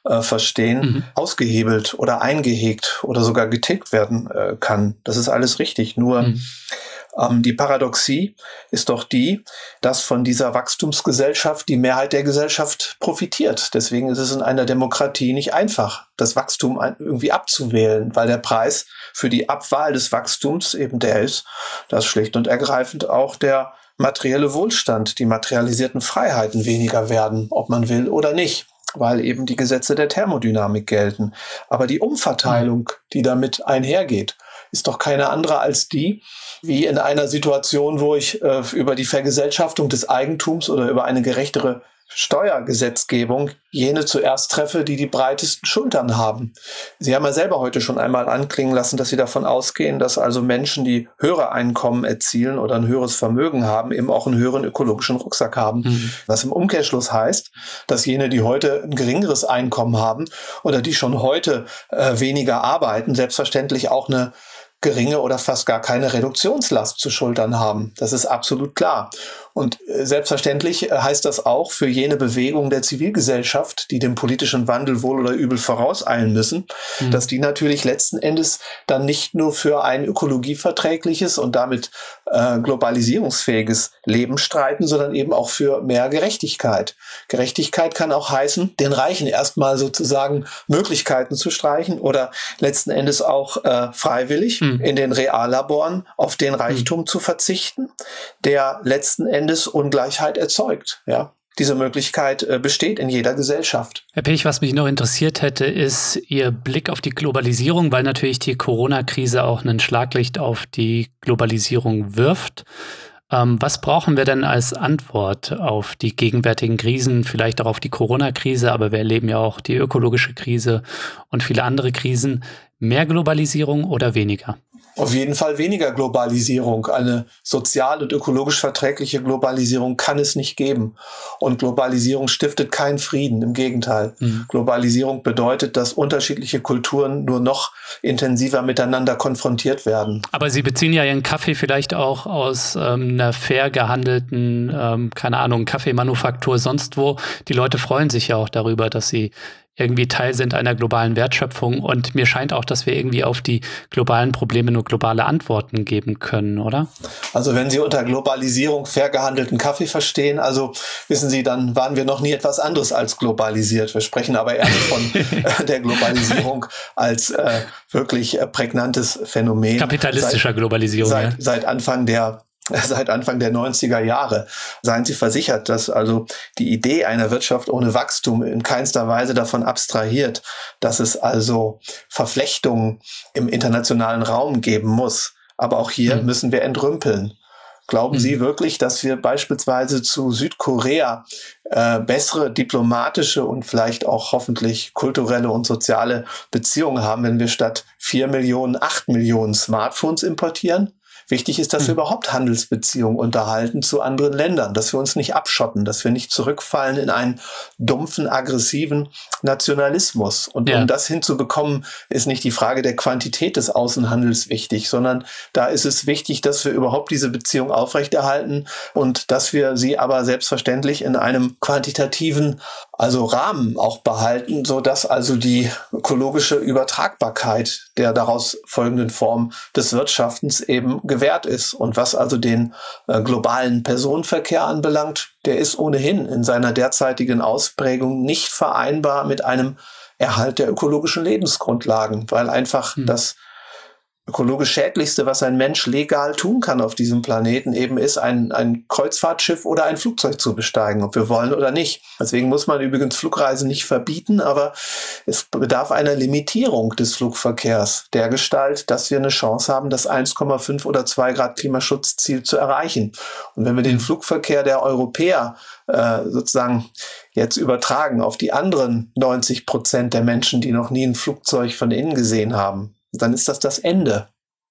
äh, verstehen, mhm. ausgehebelt oder eingehegt oder sogar getilgt werden äh, kann. Das ist alles richtig. Nur mhm. ähm, die Paradoxie ist doch die, dass von dieser Wachstumsgesellschaft die Mehrheit der Gesellschaft profitiert. Deswegen ist es in einer Demokratie nicht einfach, das Wachstum irgendwie abzuwählen, weil der Preis für die Abwahl des Wachstums eben der ist, dass schlicht und ergreifend auch der materielle Wohlstand, die materialisierten Freiheiten weniger werden, ob man will oder nicht, weil eben die Gesetze der Thermodynamik gelten. Aber die Umverteilung, die damit einhergeht, ist doch keine andere als die, wie in einer Situation, wo ich äh, über die Vergesellschaftung des Eigentums oder über eine gerechtere Steuergesetzgebung jene zuerst treffe, die die breitesten Schultern haben. Sie haben ja selber heute schon einmal anklingen lassen, dass Sie davon ausgehen, dass also Menschen, die höhere Einkommen erzielen oder ein höheres Vermögen haben, eben auch einen höheren ökologischen Rucksack haben. Mhm. Was im Umkehrschluss heißt, dass jene, die heute ein geringeres Einkommen haben oder die schon heute äh, weniger arbeiten, selbstverständlich auch eine geringe oder fast gar keine Reduktionslast zu schultern haben. Das ist absolut klar. Und selbstverständlich heißt das auch für jene Bewegung der Zivilgesellschaft, die dem politischen Wandel wohl oder übel vorauseilen müssen, mhm. dass die natürlich letzten Endes dann nicht nur für ein ökologieverträgliches und damit äh, globalisierungsfähiges Leben streiten, sondern eben auch für mehr Gerechtigkeit. Gerechtigkeit kann auch heißen, den Reichen erstmal sozusagen Möglichkeiten zu streichen oder letzten Endes auch äh, freiwillig mhm. in den Reallaboren auf den Reichtum mhm. zu verzichten, der letzten Endes Ungleichheit erzeugt. Ja, diese Möglichkeit äh, besteht in jeder Gesellschaft. Herr Pech, was mich noch interessiert hätte, ist Ihr Blick auf die Globalisierung, weil natürlich die Corona-Krise auch ein Schlaglicht auf die Globalisierung wirft. Ähm, was brauchen wir denn als Antwort auf die gegenwärtigen Krisen, vielleicht auch auf die Corona-Krise, aber wir erleben ja auch die ökologische Krise und viele andere Krisen. Mehr Globalisierung oder weniger? Auf jeden Fall weniger Globalisierung. Eine sozial und ökologisch verträgliche Globalisierung kann es nicht geben. Und Globalisierung stiftet keinen Frieden, im Gegenteil. Mhm. Globalisierung bedeutet, dass unterschiedliche Kulturen nur noch intensiver miteinander konfrontiert werden. Aber Sie beziehen ja Ihren Kaffee vielleicht auch aus ähm, einer fair gehandelten, ähm, keine Ahnung, Kaffeemanufaktur sonst wo. Die Leute freuen sich ja auch darüber, dass sie irgendwie Teil sind einer globalen Wertschöpfung. Und mir scheint auch, dass wir irgendwie auf die globalen Probleme nur globale Antworten geben können, oder? Also wenn Sie unter Globalisierung fair gehandelten Kaffee verstehen, also wissen Sie, dann waren wir noch nie etwas anderes als globalisiert. Wir sprechen aber eher von äh, der Globalisierung als äh, wirklich äh, prägnantes Phänomen. Kapitalistischer seit, Globalisierung. Seit, ja. seit Anfang der Seit Anfang der neunziger Jahre. Seien Sie versichert, dass also die Idee einer Wirtschaft ohne Wachstum in keinster Weise davon abstrahiert, dass es also Verflechtungen im internationalen Raum geben muss. Aber auch hier mhm. müssen wir entrümpeln. Glauben mhm. Sie wirklich, dass wir beispielsweise zu Südkorea äh, bessere diplomatische und vielleicht auch hoffentlich kulturelle und soziale Beziehungen haben, wenn wir statt vier Millionen, acht Millionen Smartphones importieren? Wichtig ist, dass wir überhaupt Handelsbeziehungen unterhalten zu anderen Ländern, dass wir uns nicht abschotten, dass wir nicht zurückfallen in einen dumpfen, aggressiven Nationalismus. Und ja. um das hinzubekommen, ist nicht die Frage der Quantität des Außenhandels wichtig, sondern da ist es wichtig, dass wir überhaupt diese Beziehung aufrechterhalten und dass wir sie aber selbstverständlich in einem quantitativen, also Rahmen auch behalten, so dass also die ökologische Übertragbarkeit der daraus folgenden Form des Wirtschaftens eben gewährt ist. Und was also den äh, globalen Personenverkehr anbelangt, der ist ohnehin in seiner derzeitigen Ausprägung nicht vereinbar mit einem Erhalt der ökologischen Lebensgrundlagen, weil einfach mhm. das ökologisch Schädlichste, was ein Mensch legal tun kann auf diesem Planeten, eben ist, ein, ein Kreuzfahrtschiff oder ein Flugzeug zu besteigen, ob wir wollen oder nicht. Deswegen muss man übrigens Flugreisen nicht verbieten, aber es bedarf einer Limitierung des Flugverkehrs dergestalt, dass wir eine Chance haben, das eins Komma fünf oder zwei Grad Klimaschutzziel zu erreichen. Und wenn wir den Flugverkehr der Europäer äh, sozusagen jetzt übertragen auf die anderen neunzig Prozent der Menschen, die noch nie ein Flugzeug von innen gesehen haben, dann ist das das Ende.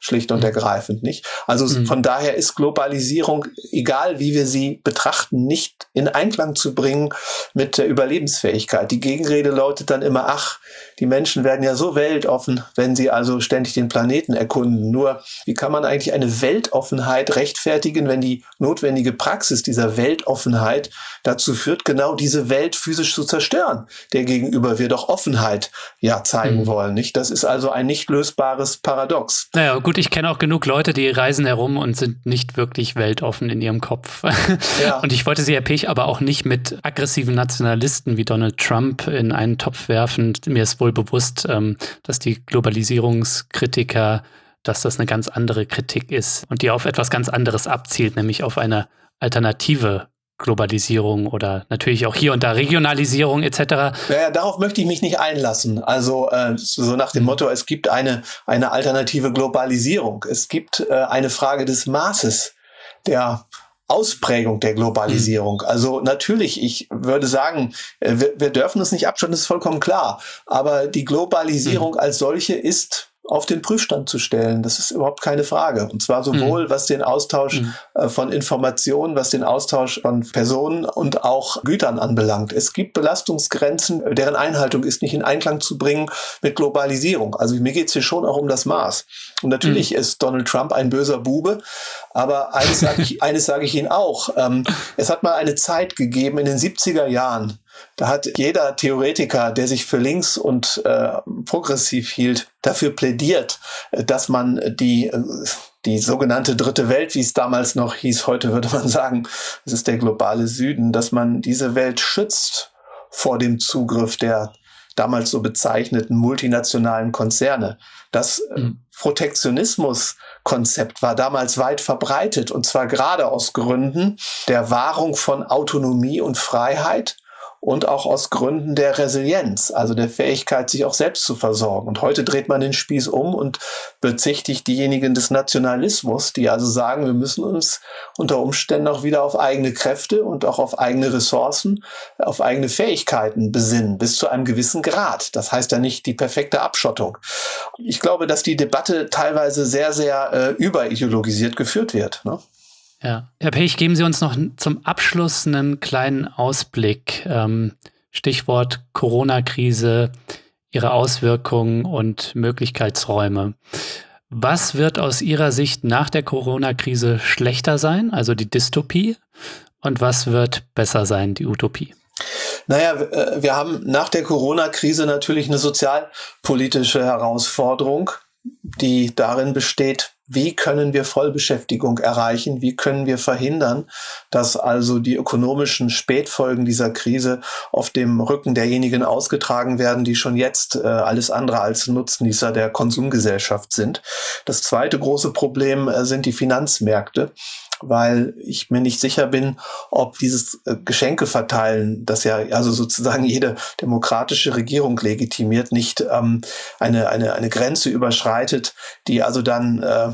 schlicht und ergreifend nicht. Also mhm. von daher ist Globalisierung, egal wie wir sie betrachten, nicht in Einklang zu bringen mit der Überlebensfähigkeit. Die Gegenrede lautet dann immer, ach, die Menschen werden ja so weltoffen, wenn sie also ständig den Planeten erkunden. Nur, wie kann man eigentlich eine Weltoffenheit rechtfertigen, wenn die notwendige Praxis dieser Weltoffenheit dazu führt, genau diese Welt physisch zu zerstören, der gegenüber wir doch Offenheit ja zeigen mhm. wollen, nicht? Das ist also ein nicht lösbares Paradox. Naja, gut, ich kenne auch genug Leute, die reisen herum und sind nicht wirklich weltoffen in ihrem Kopf. Ja. Und ich wollte Sie, Herr Pech, aber auch nicht mit aggressiven Nationalisten wie Donald Trump in einen Topf werfen. Mir ist wohl bewusst, dass die Globalisierungskritiker, dass das eine ganz andere Kritik ist und die auf etwas ganz anderes abzielt, nämlich auf eine alternative Globalisierung oder natürlich auch hier und da Regionalisierung et cetera. Naja, darauf möchte ich mich nicht einlassen. Also äh, so nach dem Motto, es gibt eine, eine alternative Globalisierung. Es gibt äh, eine Frage des Maßes der Ausprägung der Globalisierung. Mhm. Also natürlich, ich würde sagen, wir, wir dürfen es nicht abschauen, das ist vollkommen klar. Aber die Globalisierung mhm. als solche ist auf den Prüfstand zu stellen. Das ist überhaupt keine Frage. Und zwar sowohl, mhm. was den Austausch mhm. äh, von Informationen, was den Austausch von Personen und auch Gütern anbelangt. Es gibt Belastungsgrenzen, deren Einhaltung ist nicht in Einklang zu bringen mit Globalisierung. Also mir geht es hier schon auch um das Maß. Und natürlich mhm. ist Donald Trump ein böser Bube, aber eines sage ich, eines sage ich Ihnen auch. Ähm, es hat mal eine Zeit gegeben in den siebziger Jahren, da hat jeder Theoretiker, der sich für links und äh, progressiv hielt, dafür plädiert, dass man die die sogenannte Dritte Welt, wie es damals noch hieß, heute würde man sagen, es ist der globale Süden, dass man diese Welt schützt vor dem Zugriff der damals so bezeichneten multinationalen Konzerne. Das mhm. Protektionismus-Konzept war damals weit verbreitet, und zwar gerade aus Gründen der Wahrung von Autonomie und Freiheit und auch aus Gründen der Resilienz, also der Fähigkeit, sich auch selbst zu versorgen. Und heute dreht man den Spieß um und bezichtigt diejenigen des Nationalismus, die also sagen, wir müssen uns unter Umständen auch wieder auf eigene Kräfte und auch auf eigene Ressourcen, auf eigene Fähigkeiten besinnen, bis zu einem gewissen Grad. Das heißt ja nicht die perfekte Abschottung. Ich glaube, dass die Debatte teilweise sehr, sehr äh, überideologisiert geführt wird, ne? Ja, Herr Pech, geben Sie uns noch zum Abschluss einen kleinen Ausblick. Ähm, Stichwort Corona-Krise, ihre Auswirkungen und Möglichkeitsräume. Was wird aus Ihrer Sicht nach der Corona-Krise schlechter sein, also die Dystopie? Und was wird besser sein, die Utopie? Naja, wir haben nach der Corona-Krise natürlich eine sozialpolitische Herausforderung, die darin besteht, wie können wir Vollbeschäftigung erreichen? Wie können wir verhindern, dass also die ökonomischen Spätfolgen dieser Krise auf dem Rücken derjenigen ausgetragen werden, die schon jetzt äh, alles andere als Nutznießer der Konsumgesellschaft sind? Das zweite große Problem äh, sind die Finanzmärkte, weil ich mir nicht sicher bin, ob dieses äh, Geschenkeverteilen, das ja also sozusagen jede demokratische Regierung legitimiert, nicht ähm, eine eine eine Grenze überschreitet, die also dann äh,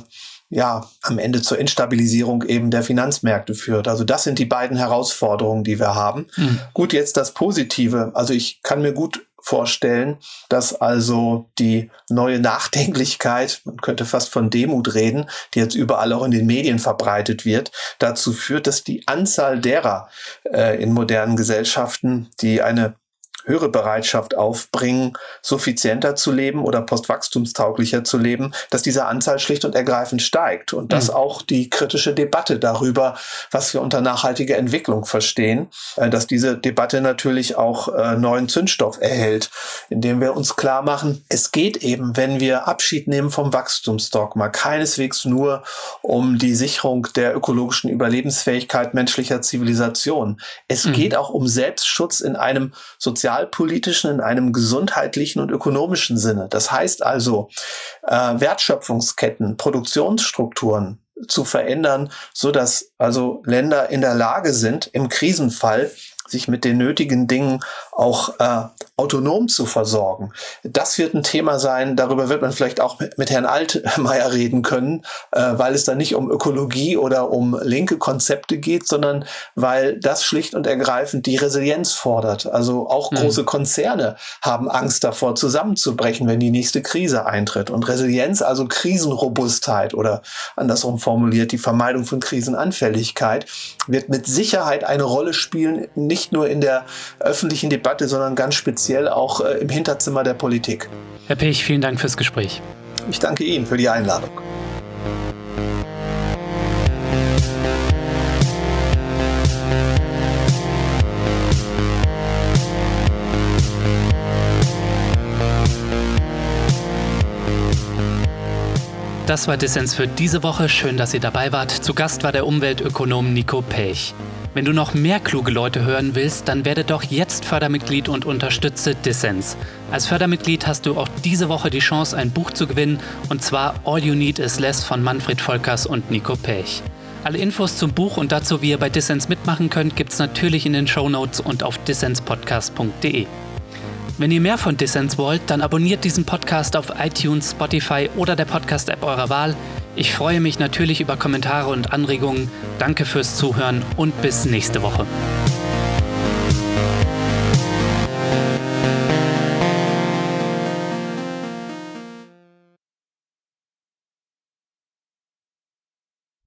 ja am Ende zur Instabilisierung eben der Finanzmärkte führt. Also das sind die beiden Herausforderungen, die wir haben. Mhm. Gut, jetzt das Positive. Also ich kann mir gut vorstellen, dass also die neue Nachdenklichkeit, man könnte fast von Demut reden, die jetzt überall auch in den Medien verbreitet wird, dazu führt, dass die Anzahl derer äh, in modernen Gesellschaften, die eine höhere Bereitschaft aufbringen, suffizienter zu leben oder postwachstumstauglicher zu leben, dass diese Anzahl schlicht und ergreifend steigt und mhm. dass auch die kritische Debatte darüber, was wir unter nachhaltiger Entwicklung verstehen, äh, dass diese Debatte natürlich auch äh, neuen Zündstoff erhält, indem wir uns klar machen, es geht eben, wenn wir Abschied nehmen vom Wachstumsdogma, keineswegs nur um die Sicherung der ökologischen Überlebensfähigkeit menschlicher Zivilisation. Es mhm. geht auch um Selbstschutz in einem sozialen sozialpolitischen, in einem gesundheitlichen und ökonomischen Sinne. Das heißt also, äh, Wertschöpfungsketten, Produktionsstrukturen zu verändern, so dass also Länder in der Lage sind, im Krisenfall sich mit den nötigen Dingen auch äh, autonom zu versorgen. Das wird ein Thema sein, darüber wird man vielleicht auch mit, mit Herrn Altmaier reden können, äh, weil es da nicht um Ökologie oder um linke Konzepte geht, sondern weil das schlicht und ergreifend die Resilienz fordert. Also auch große Konzerne haben Angst davor, zusammenzubrechen, wenn die nächste Krise eintritt. Und Resilienz, also Krisenrobustheit oder andersrum formuliert, die Vermeidung von Krisenanfälligkeit, wird mit Sicherheit eine Rolle spielen, nicht nur in der öffentlichen Debatte, sondern ganz speziell auch äh, im Hinterzimmer der Politik. Herr Pech, vielen Dank fürs Gespräch. Ich danke Ihnen für die Einladung. Das war Dissens für diese Woche. Schön, dass ihr dabei wart. Zu Gast war der Umweltökonom Nico Pech. Wenn du noch mehr kluge Leute hören willst, dann werde doch jetzt Fördermitglied und unterstütze Dissens. Als Fördermitglied hast du auch diese Woche die Chance, ein Buch zu gewinnen, und zwar All You Need Is Less von Manfred Volkers und Nico Pech. Alle Infos zum Buch und dazu, wie ihr bei Dissens mitmachen könnt, gibt's natürlich in den Shownotes und auf dissenspodcast punkt de. Wenn ihr mehr von Dissens wollt, dann abonniert diesen Podcast auf iTunes, Spotify oder der Podcast-App eurer Wahl. Ich freue mich natürlich über Kommentare und Anregungen. Danke fürs Zuhören und bis nächste Woche.